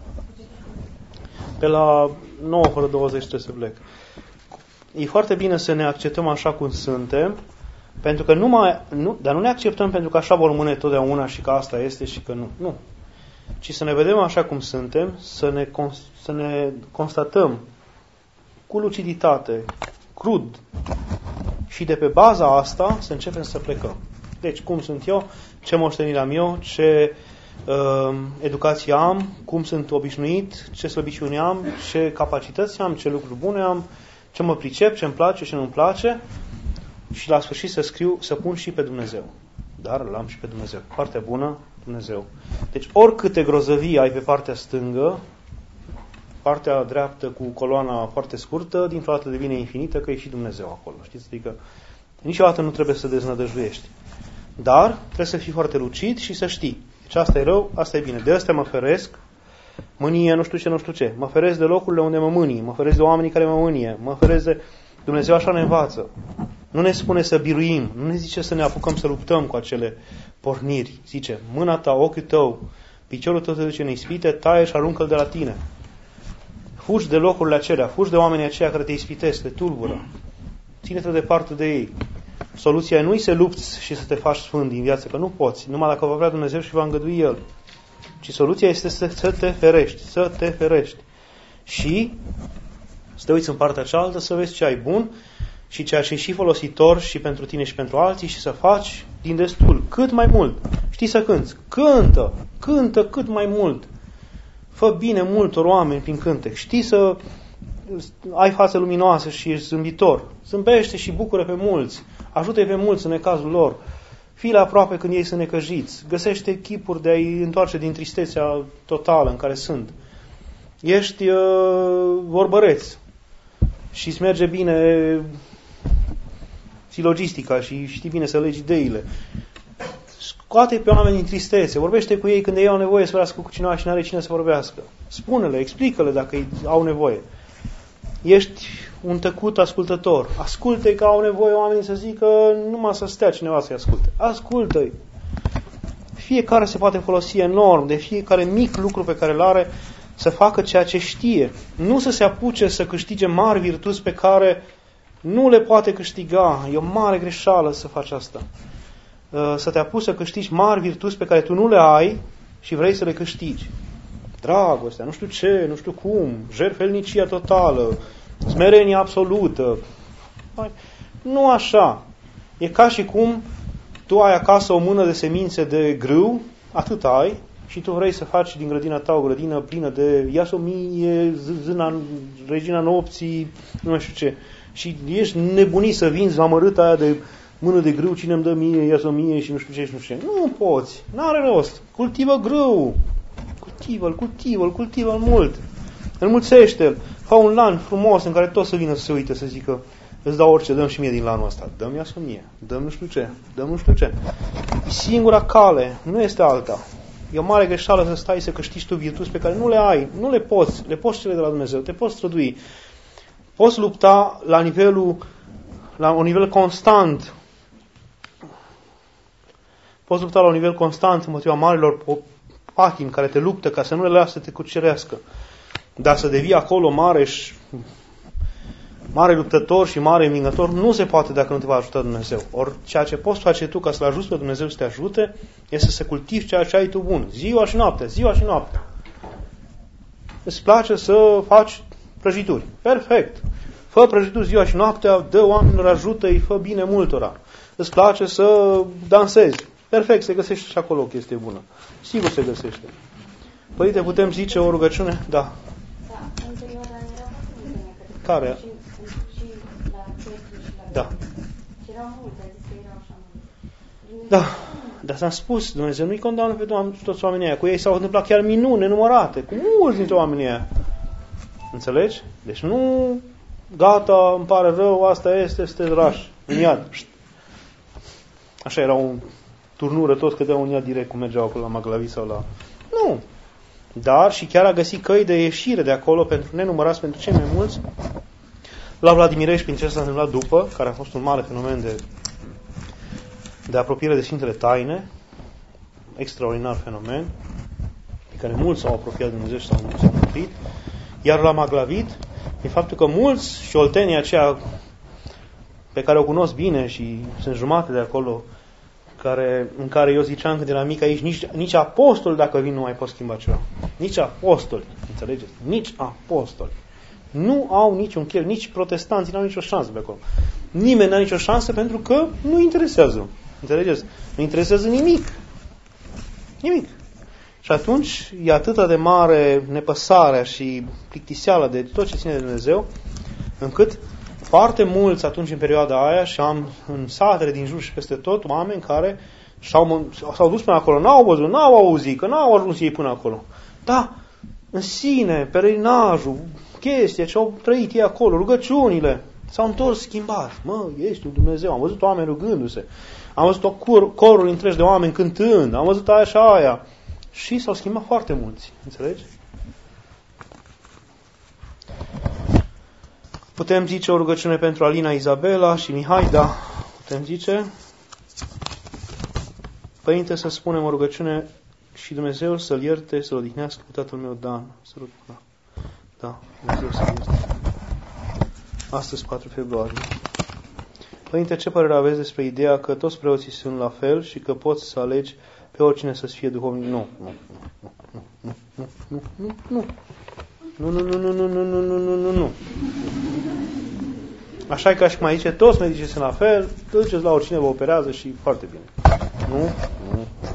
Pe la nouă fără douăzeci trebuie să plec. E foarte bine să ne acceptăm așa cum suntem, pentru că nu mai, nu, dar nu ne acceptăm pentru că așa vor rămâne totdeauna și că asta este și că nu. Nu. Ci să ne vedem așa cum suntem, să ne, să ne constatăm cu luciditate, crud, și de pe baza asta să începem să plecăm. Deci, cum sunt eu, ce moștenire am eu, ce uh, educație am, cum sunt obișnuit, ce slăbiciuni am, ce capacități am, ce lucruri bune am, ce mă pricep, ce îmi place, ce nu-mi place, și la sfârșit să scriu, să pun și pe Dumnezeu. Dar l-am și pe Dumnezeu. Partea bună, Dumnezeu. Deci oricâte grozăvii ai pe partea stângă, partea dreaptă cu coloana foarte scurtă, dintr-o dată devine infinită, că e și Dumnezeu acolo. Știți? Adică niciodată nu trebuie să deznădăjduiești. Dar trebuie să fii foarte lucid și să știi. Deci asta e rău, asta e bine. De astea mă feresc. Mânie, nu știu ce, nu știu ce. Mă feresc de locurile unde mă mânii. Mă feresc de oamenii care mă mânie. Mă feresc de... Dumnezeu așa ne învață. Nu ne spune să biruim. Nu ne zice să ne apucăm să luptăm cu acele porniri. Zice, mâna ta, ochiul tău, piciorul tău te duce în ispite, taie și aruncă-l de la tine. Fugi de locurile acelea, fugi de oamenii aceia care te ispitesc, te tulbură. Ține-te departe de ei. Soluția nu-i să lupți și să te faci sfânt din viață, că nu poți, numai dacă va vrea Dumnezeu și va îngădui El. ci soluția este să, să te ferești, să te ferești. Și să te uiți în partea cealaltă, să vezi ce ai bun și ceea ce e și folositor și pentru tine și pentru alții și să faci din destul, cât mai mult. Știi să cânți? Cântă! Cântă cât mai mult! Fă bine multor oameni prin cântec. Știi să ai față luminoasă și ești zâmbitor. Zâmbește și bucură pe mulți. Ajută-i pe mulți în necazul lor. Fii la aproape când ei sunt necăjiți. Găsește chipuri de a-i întoarce din tristețea totală în care sunt. Ești uh, vorbăreț și îți merge bine silogistica și știi bine să legi ideile. Scoate pe oameni din tristețe, vorbește cu ei când ei au nevoie să vorbească cu cineva și nu are cine să vorbească. Spune-le, explică-le dacă ei au nevoie. Ești un tăcut ascultător. Ascultă-i că au nevoie oamenii să zică numai să stea cineva să-i asculte. Ascultă-i. Fiecare se poate folosi enorm de fiecare mic lucru pe care îl are să facă ceea ce știe. Nu să se apuce să câștige mari virtuți pe care nu le poate câștiga. E o mare greșeală să faci asta. Să te apuci să câștigi mari virtuți pe care tu nu le ai și vrei să le câștigi. Dragostea, nu știu ce, nu știu cum, jertfelnicia totală, smerenia absolută. Nu așa. E ca și cum tu ai acasă o mână de semințe de grâu, atât ai, și tu vrei să faci din grădina ta o grădină plină de iasomie, zâna, regina nopții, nu știu ce. Și ești nebunit să vinzi amărâta aia de mână de grâu, cine îmi dă mie, iasomie și nu știu ce și nu știu ce. Nu poți, n-are rost. Cultivă grâu. Cultivă-l, cultivă-l, cultivă-l mult. Înmulțește-l. Fă un lan frumos în care toți să vină să se uite, să zică îți dau orice, dăm și mie din lanul ăsta. Dăm iasomie, dăm nu știu ce, dăm nu știu ce. E singura cale, nu este alta. E o mare greșeală să stai să câștigi tu virtuți pe care nu le ai, nu le poți, le poți cere de la Dumnezeu, te poți strădui. Poți lupta la nivelul, la un nivel constant. Poți lupta la un nivel constant împotriva marilor patimi care te luptă ca să nu le lasă să te cucerească. Dar să devii acolo mare și mare luptător și mare învingător nu se poate dacă nu te va ajuta Dumnezeu. Ori ceea ce poți face tu ca să-L ajuți pe Dumnezeu să te ajute este să cultivi ceea ce ai tu bun. Ziua și noaptea, ziua și noaptea. Îți place să faci prăjituri. Perfect. Fă prăjituri ziua și noaptea, dă oamenilor, ajută-i, fă bine multora. Îți place să dansezi. Perfect, se găsește și acolo o chestie bună. Sigur se găsește. Părinte, putem zice o rugăciune? Da. Da, în perioada era care? Și, și la chestii și la... Da. Și erau multe, adică erau așa multe. Da, dar s-am spus, Dumnezeu nu-i condamnă pe toți oamenii aia. Cu ei s-au întâmplat chiar minuni nenumărate, cu mulți dintre oamenii aia. Înțelegi? Deci nu, gata, îmi pare rău, asta este, este raș, în iad. Așa era un turnură, toți cădeau în iad direct, cum mergeau acolo la Maglavii sau la... Nu! Dar și chiar a găsit căi de ieșire de acolo pentru nenumărați, pentru cei mai mulți. La Vladimirești, prin ce s-a întâmplat după, care a fost un mare fenomen de, de apropiere de Sfintele Taine, extraordinar fenomen, pe care mulți s-au apropiat de Dumnezeu și s-au, s-au mântuit. Iar la Maglavit, e faptul că mulți și oltenii aceia pe care o cunosc bine și sunt jumate de acolo, care, în care eu ziceam că de la mic aici, nici, nici apostoli dacă vin nu mai pot schimba ceva. Nici apostoli, înțelegeți? Nici apostoli. Nu au niciun chef, nici protestanții nu au nicio șansă pe acolo. Nimeni nu are nicio șansă pentru că nu interesează. Înțelegeți? Nu interesează nimic. Nimic. Și atunci e atât de mare nepăsarea și plictiseala de tot ce ține de Dumnezeu, încât foarte mulți atunci în perioada aia și am în satele din jur și peste tot oameni care s-au, s-au dus până acolo, n-au văzut, n-au auzit, că n-au ajuns ei până acolo. Da, în sine, pelerinajul, chestia ce au trăit ei acolo, rugăciunile, s-au întors schimbați. Mă, ești un Dumnezeu, am văzut oameni rugându-se, am văzut o cor, corul întregi de oameni cântând, am văzut aia și aia. Și s-au schimbat foarte mulți, înțelegi? Putem zice o rugăciune pentru Alina Izabela și Mihai, da, putem zice. Părinte, să spunem o rugăciune și Dumnezeu să-l ierte, să-l odihnească cu tatăl meu Dan. Să rog, da, da, Dumnezeu să-l ierte. Astăzi, patru februarie. Părinte, ce părere aveți despre ideea că toți preoții sunt la fel și că poți să alegi pe oricine să-ți fie duhovnic? Nu, nu, nu, nu. nu, nu, nu. Nu, nu, nu, nu, nu, nu, nu, nu, nu, nu, nu. Așa ca și cum aici, toți medicii sunt la fel, duceți la oricine vă operează și foarte bine. Nu? Nu.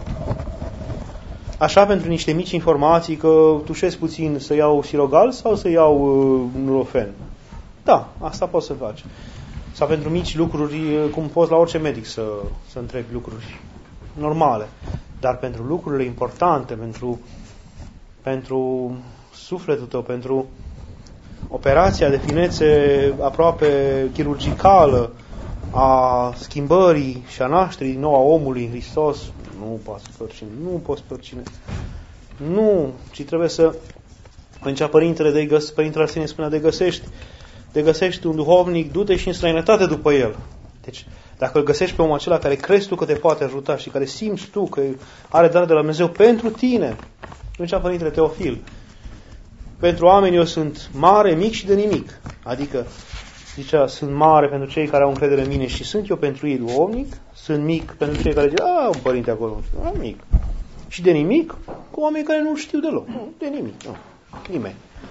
Așa pentru niște mici informații că tușesc puțin să iau Sirogal sau să iau uh, Nurofen. Da, asta poți să faci. Sau pentru mici lucruri, cum poți la orice medic să, să întrebi lucruri normale. Dar pentru lucrurile importante, pentru, pentru sufletul tău, pentru operația de finețe aproape chirurgicală a schimbării și a nașterii din nou a omului în Hristos, nu poți pe oricine, nu poți pe oricine. Nu, ci trebuie să încea părintele de găs, părintele Arsenie spunea de găsești, de găsești un duhovnic, du-te și în străinătate după el. Deci, dacă îl găsești pe omul acela care crezi tu că te poate ajuta și care simți tu că are dar de la Dumnezeu pentru tine, atunci părintele Teofil, pentru oameni eu sunt mare, mic și de nimic. Adică, zicea, sunt mare pentru cei care au încredere în mine și sunt eu pentru ei duhovnic, sunt mic pentru cei care zic, a, un părinte acolo, a, mic. Și de nimic cu oameni care nu știu deloc. Nu, de nimic, nu, nimeni.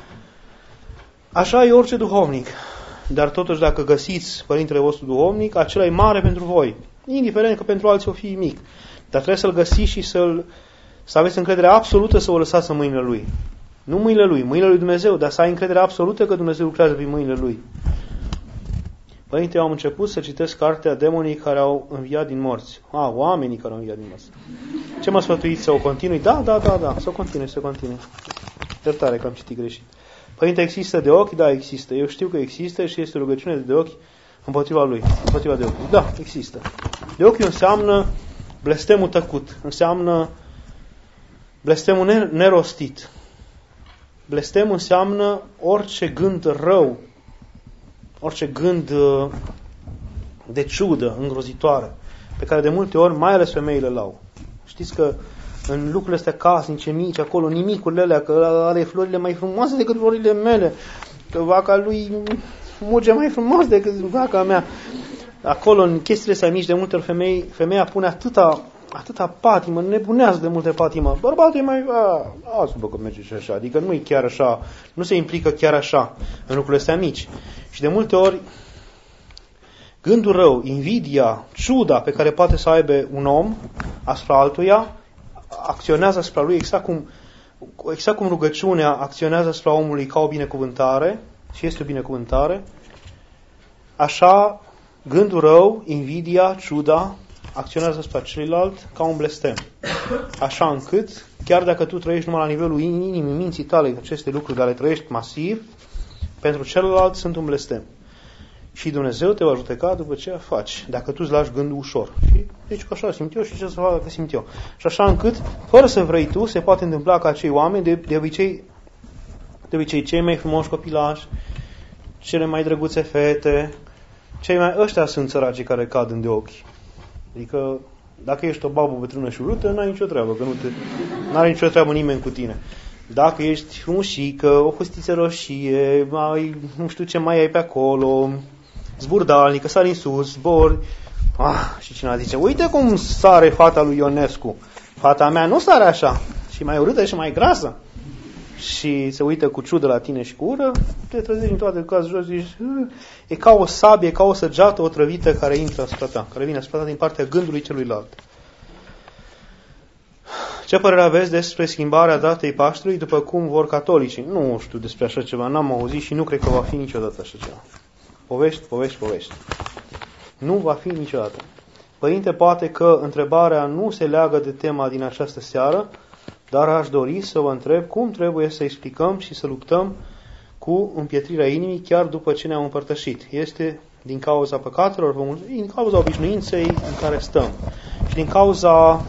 Așa e orice duhovnic. Dar totuși dacă găsiți părintele vostru duhovnic, acela e mare pentru voi. Indiferent că pentru alții o fi mic. Dar trebuie să-l găsiți și să-l, să aveți încredere absolută să o lăsați în mâinile lui. Nu mâinile lui, mâinile lui Dumnezeu, dar să ai încredere absolută că Dumnezeu lucrează prin mâinile lui. Părinte, eu am început să citesc cartea Demonii care au înviat din morți. A, oamenii care au înviat din morți. Ce mă sfătuiți, să o continui? Da, da, da, da, să o continui, să o continui. Iertare că am citit greșit. Părinte, există de ochi? Da, există. Eu știu că există și este rugăciune de ochi împotriva lui, împotriva de ochi. Da, există. De ochi înseamnă blestemul tăcut, înseamnă blestemul nerostit. Blestem înseamnă orice gând rău, orice gând de ciudă, îngrozitoare, pe care de multe ori, mai ales femeile l-au. Știți că în lucrurile astea casnice, mici, acolo, nimicurile alea, că are florile mai frumoase decât florile mele, că vaca lui muge mai frumos decât vaca mea. Acolo, în chestiile astea mici, de multe ori femei, femeia pune atâta, atâta patimă, nebunează de multe patimă. Bărbatul e mai, a, asupă că merge și așa, adică nu e chiar așa, nu se implică chiar așa în lucrurile astea mici. Și de multe ori, gândul rău, invidia, ciuda pe care poate să aibă un om asupra altuia, acționează asupra lui exact cum, exact cum rugăciunea acționează asupra omului ca o binecuvântare, și este o binecuvântare, așa gândul rău, invidia, ciuda, acționează asupra celuilalt ca un blestem. Așa încât, chiar dacă tu trăiești numai la nivelul inimii, minții tale, aceste lucruri care trăiești masiv, pentru celălalt sunt un blestem. Și Dumnezeu te va judeca după ce faci, dacă tu îți lași gândul ușor. Și deci că așa simt eu și ce să fac că simt eu. Și așa încât, fără să vrei tu, se poate întâmpla ca acei oameni, de, de, obicei, de obicei cei mai frumoși copilași, cele mai drăguțe fete, cei mai ăștia sunt săracii care cad în de ochi. Adică, dacă ești o babă bătrână și urâtă, n-ai nicio treabă, că nu te, n-are nicio treabă nimeni cu tine. Dacă ești frumușică, o fustiță roșie, mai, nu știu ce mai ai pe acolo, zburdalnică, sari în sus, zbori. Ah, și cineva zice, uite cum sare fata lui Ionescu. Fata mea nu sare așa, și mai urâtă și mai grasă. Și se uită cu ciudă la tine și cu ură, te trezești în toate cazul jos, zici, e ca o sabie, ca o săgeată otrăvită care intră asupra ta, care vine asupra ta din partea gândului celuilalt. Ce părere aveți despre schimbarea datei Paștelui după cum vor catolicii? Nu știu despre așa ceva, n-am auzit și nu cred că va fi niciodată așa ceva. Povești, povești, povești. Nu va fi niciodată. Părinte, poate că întrebarea nu se leagă de tema din această seară, dar aș dori să vă întreb cum trebuie să explicăm și să luptăm cu împietrirea inimii chiar după ce ne-am împărtășit. Este din cauza păcatelor, din cauza obișnuinței în care stăm și din cauza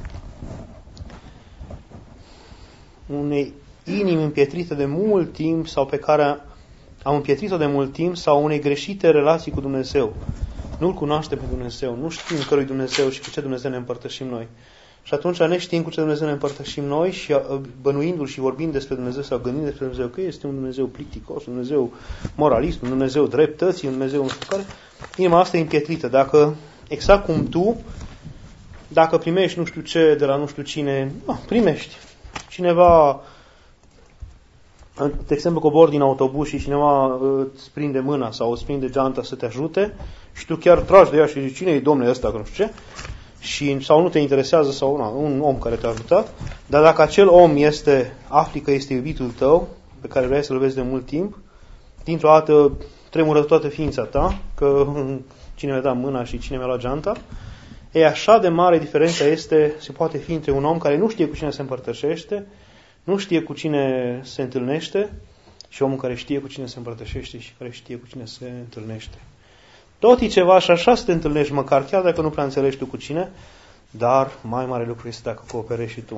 unei inimi împietrite de mult timp sau pe care am împietrit-o de mult timp sau unei greșite relații cu Dumnezeu. Nu-L cunoaște pe Dumnezeu, nu știm cărui Dumnezeu și cu ce Dumnezeu ne împărtășim noi. Și atunci ne știm cu ce Dumnezeu ne împărtășim noi și bănuindu-L și vorbind despre Dumnezeu sau gândind despre Dumnezeu că este un Dumnezeu plicticos, un Dumnezeu moralist, un Dumnezeu dreptății, un Dumnezeu nu știu care, inima asta e împietrită. Dacă, exact cum tu, dacă primești nu știu ce de la nu știu cine, no, primești. Cineva De exemplu, cobori din autobuz și cineva îți prinde mâna sau îți prinde geanta să te ajute și tu chiar tragi de ea și zici, cine e domnule ăsta, că nu știu ce, și, sau nu te interesează, sau na, un om care te-a ajutat, dar dacă acel om este, afli că este iubitul tău, pe care vrei să-l vezi de mult timp, dintr-o dată tremură toată ființa ta, că cine mi-a dat mâna și cine mi-a luat geanta, e așa de mare diferența este, se poate fi între un om care nu știe cu cine se împărtășește, nu știe cu cine se întâlnește și omul care știe cu cine se împărtășește și care știe cu cine se întâlnește. Tot e ceva și așa să te întâlnești măcar, chiar dacă nu prea înțelegi tu cu cine, dar mai mare lucru este dacă cooperezi și tu.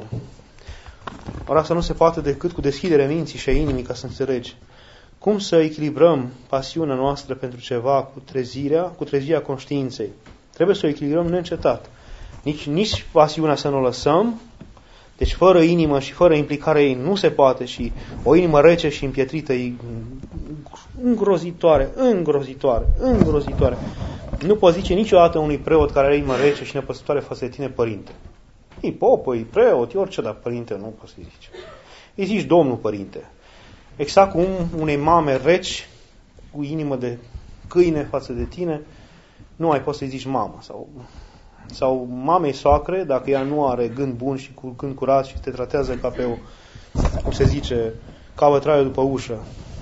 Ori asta nu se poate decât cu deschiderea minții și a inimii ca să înțelegi. Cum să echilibrăm pasiunea noastră pentru ceva cu trezirea, cu trezirea conștiinței? Trebuie să o echilibrăm neîncetat. Nici, nici pasiunea să nu o lăsăm, deci fără inimă și fără implicarea ei nu se poate și o inimă rece și împietrită e îngrozitoare, îngrozitoare, îngrozitoare. Nu poți zice niciodată unui preot care are inimă rece și nepăsătoare față de tine, părinte. E popă, e preot, e orice, dar părinte nu poți să-i zici. Îi zici domnul părinte. Exact cum unei mame reci, cu inimă de câine față de tine, nu mai poți să-i zici mamă. Sau, sau mamei soacre, dacă ea nu are gând bun și cu gând curat și te tratează ca pe o, cum se zice, ca bătraie după ușă,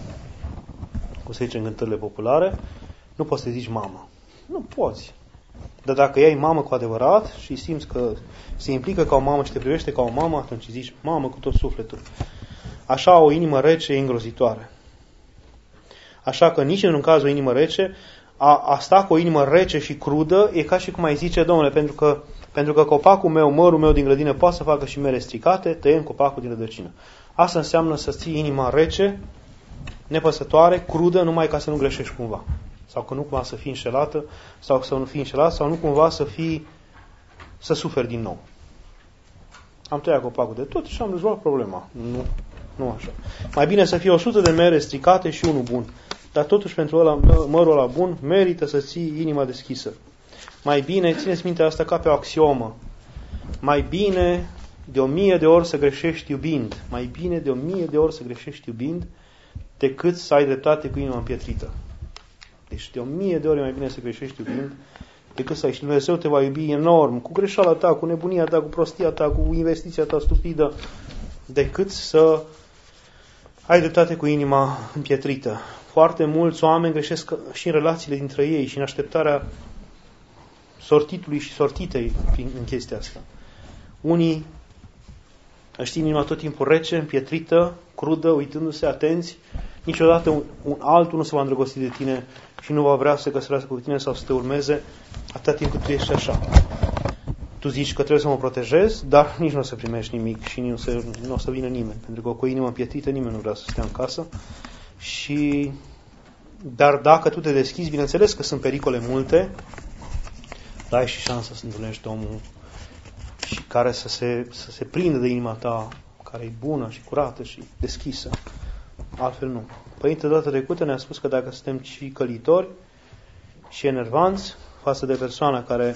cum se zice în cântările populare, nu poți să-i zici mamă. Nu poți. Dar dacă ea e mamă cu adevărat și simți că se implică ca o mamă și te privește ca o mamă, atunci zici mamă cu tot sufletul. Așa o inimă rece e îngrozitoare. Așa că nici în un caz o inimă rece, a, a sta cu o inimă rece și crudă e ca și cum ai zice, domnule, pentru că, pentru că copacul meu, mărul meu din grădină poate să facă și mere stricate, tăiem copacul din rădăcină. Asta înseamnă să ții inima rece, nepăsătoare, crudă, numai ca să nu greșești cumva. Sau că nu cumva să fii înșelată, sau să nu fii înșelat, sau nu cumva să fii, să suferi din nou. Am tăiat copacul de tot și am rezolvat problema. Nu, nu așa. Mai bine să fie o sută de mere stricate și unul bun. Dar totuși pentru ăla, mărul ăla bun merită să ții inima deschisă. Mai bine, țineți minte asta ca pe o axiomă, mai bine de o mie de ori să greșești iubind, mai bine de o mie de ori să greșești iubind, decât să ai dreptate cu inima împietrită. Deci de o mie de ori mai bine să greșești iubind, decât să ai. Și Dumnezeu te va iubi enorm, cu greșeala ta, cu nebunia ta, cu prostia ta, cu investiția ta stupidă, decât să ai dreptate cu inima împietrită. Foarte mulți oameni greșesc și în relațiile dintre ei și în așteptarea sortitului și sortitei în chestia asta. Unii își țin inima tot timpul rece, împietrită, crudă, uitându-se, atenți. Niciodată un, un altul nu se va îndrăgosti de tine și nu va vrea să se căsătorească cu tine sau să te urmeze atâta timp cât tu ești așa. Tu zici că trebuie să mă protejezi, dar nici nu o să primești nimic și nu o să, nu o să vină nimeni. Pentru că cu o inimă împietrită nimeni nu vrea să stea în casă. Și, dar dacă tu te deschizi, bineînțeles că sunt pericole multe, dar ai și șansa să întâlnești omul și care să se, să se prindă de inima ta, care e bună și curată și deschisă. Altfel nu. Părintele data trecută ne-a spus că dacă suntem cicălitori și enervanți față de persoana care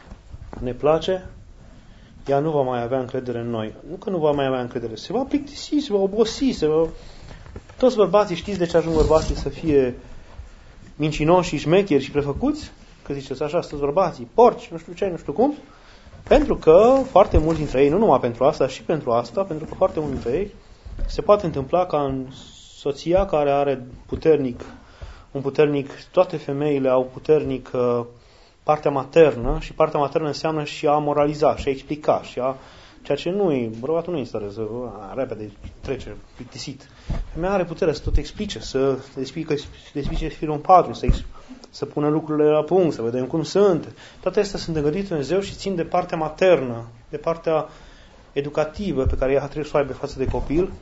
ne place, ea nu va mai avea încredere în noi. Nu că nu va mai avea încredere, se va plictisi, se va obosi, se va... Toți bărbații, știți de ce ajung bărbații să fie mincinoși și șmecheri și prefăcuți? Că ziceți așa, sunt bărbații, porci, nu știu ce, nu știu cum. Pentru că foarte mulți dintre ei, nu numai pentru asta, și pentru asta, pentru că foarte mulți dintre ei se poate întâmpla ca în soția care are puternic, un puternic, toate femeile au puternic uh, partea maternă și partea maternă înseamnă și a moraliza, și a explica, și a ceea ce nu e, bărbatul nu e în stare să repede trece, plictisit. Femeia are puterea să tot explice, să explice, să explice firul în patru, să, să pună lucrurile la punct, să vedem cum sunt. Toate astea sunt îngăduite de Dumnezeu și țin de partea maternă, de partea educativă pe care ea trebuie să o aibă față de copil.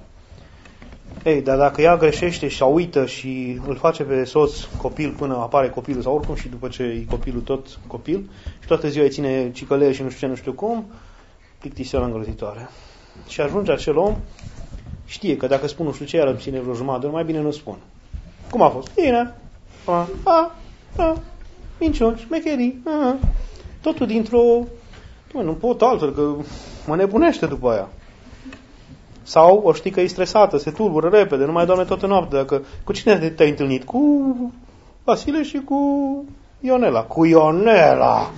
Ei, dar dacă ea greșește și uită și îl face pe soț copil până apare copilul, sau oricum și după ce e copilul tot copil, și toată ziua îi ține cicălee și nu știu ce, nu știu cum, plictiseală îngrozitoare. Și ajunge acel om, știe că dacă spun nu știu ce, iar îmi ține vreo jumătate, mai bine nu spun. Cum a fost? Bine. A, a, a, minciuni, șmecherii, a, totul dintr-o... Nu pot altfel, că mă nebunește după aia. Sau o știi că e stresată, se tulbură repede, nu mai doarme toată noaptea. Dacă... Cu cine te-ai întâlnit? Cu Vasile și cu Ionela. Cu Ionela!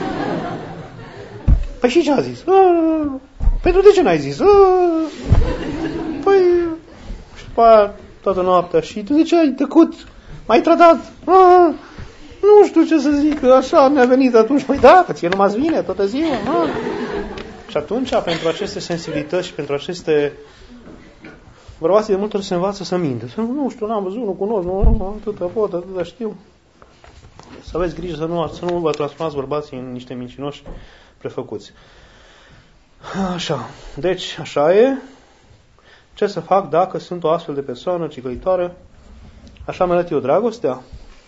Păi și ce a zis? Pentru de ce n-ai zis? Păi... Și după aia toată noaptea. Și tu de ce ai tăcut? M-ai tratat? A, nu știu ce să zic, așa mi-a venit atunci. Păi da, că ție nu m-ați vine toată ziua. A. Și atunci, pentru aceste sensibilități și pentru aceste... Bărbații de multe ori se învață să mintă. Să nu, nu știu, n-am văzut, nu cunosc, nu, atâta pot, atâta știu. Să aveți grijă să nu, să nu vă transformați bărbații în niște mincinoși prefăcuți. Așa. Deci, așa e. Ce să fac dacă sunt o astfel de persoană ciclitoare? Așa mi arăt eu dragostea?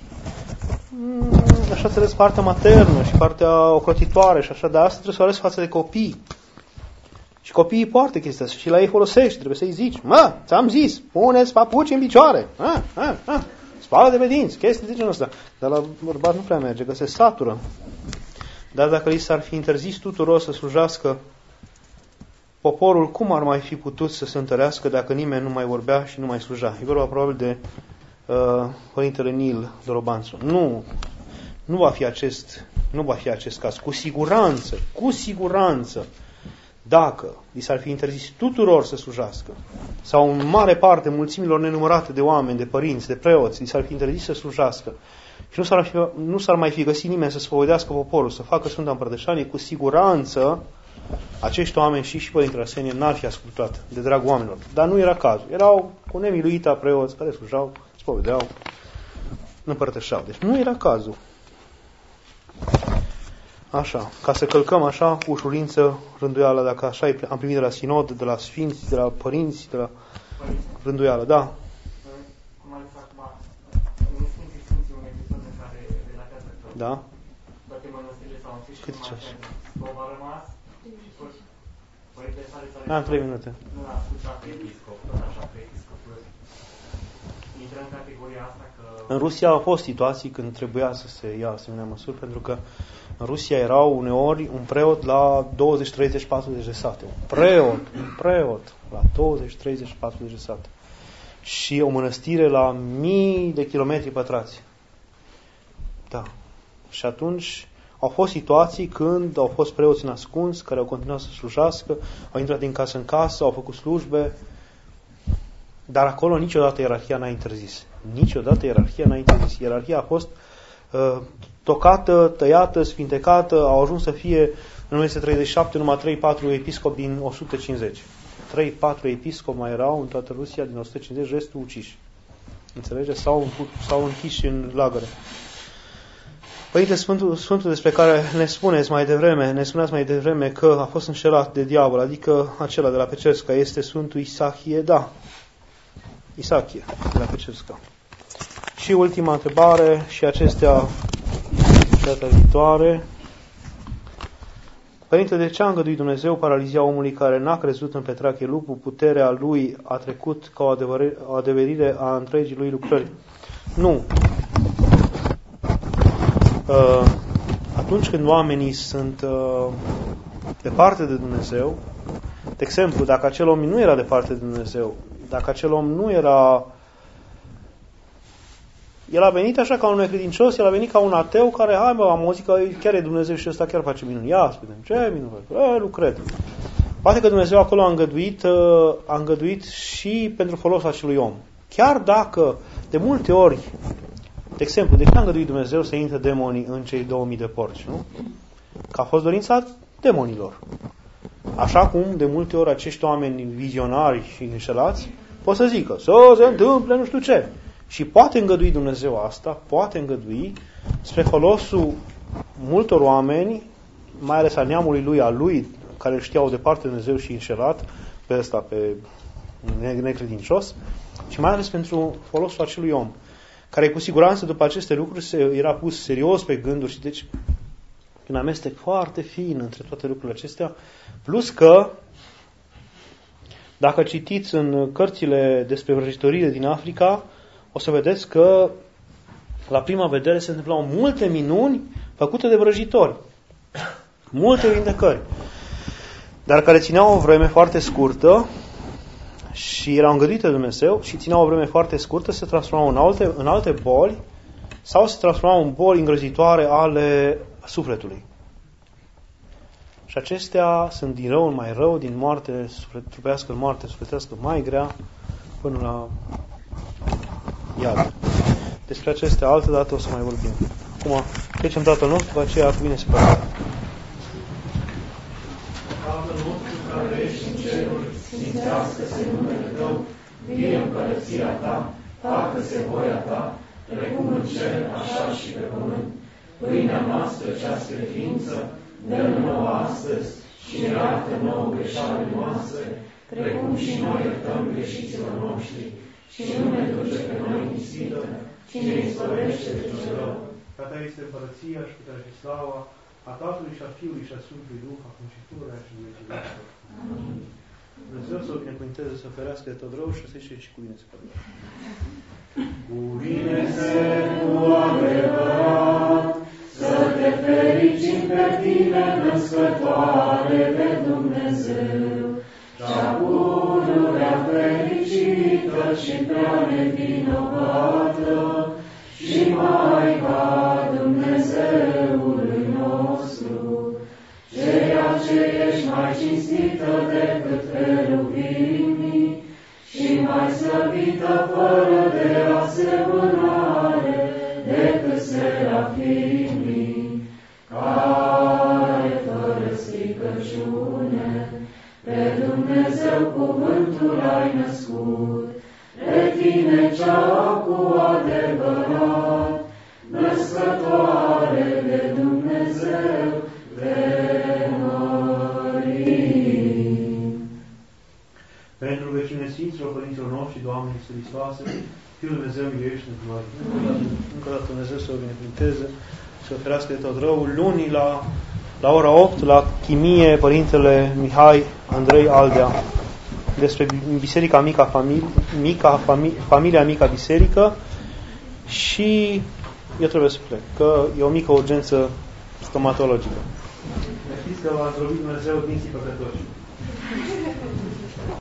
Așa înțeles partea maternă și partea ocrotitoare și așa, dar asta trebuie să o arăți față de copii. Și copiii poartă chestia asta și la ei folosești, trebuie să-i zici, mă, ți-am zis, puneți papuci în picioare, a, a, a, spală de pe dinți, chestii de genul ăsta. Dar la bărbat nu prea merge, că se satură. Dar dacă li s-ar fi interzis tuturor să slujească, poporul cum ar mai fi putut să se întărească dacă nimeni nu mai vorbea și nu mai sluja? E vorba probabil de uh, Părintele Nil Dorobanțu. Nu, nu va fi acest, nu va fi acest caz. Cu siguranță, cu siguranță, dacă li s-ar fi interzis tuturor să slujească, sau în mare parte mulțimilor nenumărate de oameni, de părinți, de preoți, li s-ar fi interzis să slujească și nu s-ar, fi, nu s-ar mai fi găsit nimeni să spovedească poporul, să facă Sfânta Împărtășanie, cu siguranță acești oameni și și Părintele Arsenie n-ar fi ascultat de dragul oamenilor. Dar nu era cazul. Erau cu nemiluita preoți care slujeau, spovedeau, împărtășeau. Deci nu era cazul. Așa, ca să călcăm așa cu ușurință rânduiala, dacă așa am primit de la sinod, de la sfinți, de la părinți, de la rânduială, da. Cum a zis acum, în Sfinții Sfinții un episod în care relatează că da. toate mănăstirile s-au închis și Cât numai ceas? Scov a rămas și toți părintele sale s-au Am trei minute. Nu l-a ascultat pe episcop, tot așa pe episcopul. Intră în categoria asta că... În Rusia au fost situații când trebuia să se ia asemenea măsuri, pentru că în Rusia erau uneori un preot la douăzeci, treizeci, patruzeci de sate. Un preot, un preot la douăzeci, treizeci, patruzeci de sate. Și o mănăstire la mii de kilometri pătrați. Da. Și atunci au fost situații când au fost preoți nascunți, care au continuat să slujească, au intrat din casă în casă, au făcut slujbe, dar acolo niciodată ierarhia n-a interzis. Niciodată ierarhia n-a interzis. Ierarhia a fost uh, tocată, tăiată, sfintecată, au ajuns să fie în o mie nouă sute treizeci și șapte numai trei patru episcopi din o sută cincizeci. trei patru episcopi mai erau în toată Rusia din o sută cincizeci, restul uciși. Înțelegeți? Sau, sau închiși în lagăre. Părinte Sfântul, Sfântul despre care ne spuneți mai devreme, ne spuneați mai devreme că a fost înșelat de diavol, adică acela de la Pecersca, este Sfântul Isahie, da. Isachie, de la Pecersca. Și ultima întrebare, și acestea data viitoare. Părinte, de ce a îngăduit Dumnezeu paralizia omului care n-a crezut în Petrache Lupu? Puterea lui a trecut ca o, o adeverire a întregii lui lucrări. Nu. Uh, atunci când oamenii sunt uh, departe de Dumnezeu, de exemplu, dacă acel om nu era departe de Dumnezeu, dacă acel om nu era... El a venit așa ca un necredincios, el a venit ca un ateu care, hai mă, am auzit că chiar e Dumnezeu și ăsta chiar face minuni. Ia, spune, ce minuni? E, nu cred. Poate că Dumnezeu acolo a îngăduit, a îngăduit și pentru folosul acelui om. Chiar dacă, de multe ori, de exemplu, de ce a îngăduit Dumnezeu să intre demonii în cei două mii de porci, nu? Că a fost dorința demonilor. Așa cum, de multe ori, acești oameni vizionari și înșelați pot să zică, să se întâmple nu știu ce. Și poate îngădui Dumnezeu asta, poate îngădui spre folosul multor oameni, mai ales a neamului lui, al lui, care știau departe de Dumnezeu și înșelat, pe ăsta, pe necredincios, și mai ales pentru folosul acelui om, care cu siguranță după aceste lucruri se, era pus serios pe gânduri și deci un amestec foarte fin între toate lucrurile acestea, plus că dacă citiți în cărțile despre vrăjitorile din Africa, o să vedeți că la prima vedere se întâmplau multe minuni făcute de vrăjitori. Multe vindecări. Dar care țineau o vreme foarte scurtă și erau îngăduite de Dumnezeu și țineau o vreme foarte scurtă, se transformau în alte, în alte boli sau se transformau în boli îngrozitoare ale sufletului. Și acestea sunt din rău în mai rău, din moarte trupească în moarte sufletească mai grea, până la iad. Despre acestea altă dată o să mai vorbim. Acum trecem Tatăl nostru, după aceea cuvine separate. Tatăl nostru care ești în ceruri, sfințească-se numele Tău, vie împărăția Ta, facă-se voia Ta, precum în cer, așa și pe pământ. Pâinea noastră cea spre ființă, dă-ne nouă astăzi și iartă nouă greșalile noastre, precum și noi iertăm greșiților noștri, și nu ne duce pe noi în ispită, ci ne izbăvește de cel rău. Ca Ta este împărăția și puterea și slava a Tatălui și a Fiului și a Sfântului Duh, acum și pururea și în vecii vecilor. Amin. Dumnezeu să o binecuvânteze, să ferească de tot rău și să ieși și cu bine separat. Cuvine-se cu adevărat, să te fericim pe tine, născătoare de Dumnezeu, cea pururea fericită și prea nevinovată, și Maica Dumnezeului nostru, ceea ce ești mai cinstită decât heruvimii și mai slăvită fără de asemănare decât serafimii, care fără stricăciune pe Dumnezeu cuvântul ai născut, pe tine cea cu adevărat, născătoare de Dumnezeu, te mărim. Pentru rugăciune Sfinților Părinților noștri, Doamne Iisuse Hristoase, Fiul Dumnezeu, miluiește în glorie. Încă o dată Dumnezeu să o binecuvânteze, să o ferească de tot răul. Luni la, la ora opt, la Chimie, Părintele Mihai Andrei Aldea, despre Biserica Mica, familie, mica, familie, Familia Mica Biserică, și eu trebuie să plec, că e o mică urgență stomatologică. Știți că v-a zdrobit Dumnezeu dinții păcătoși.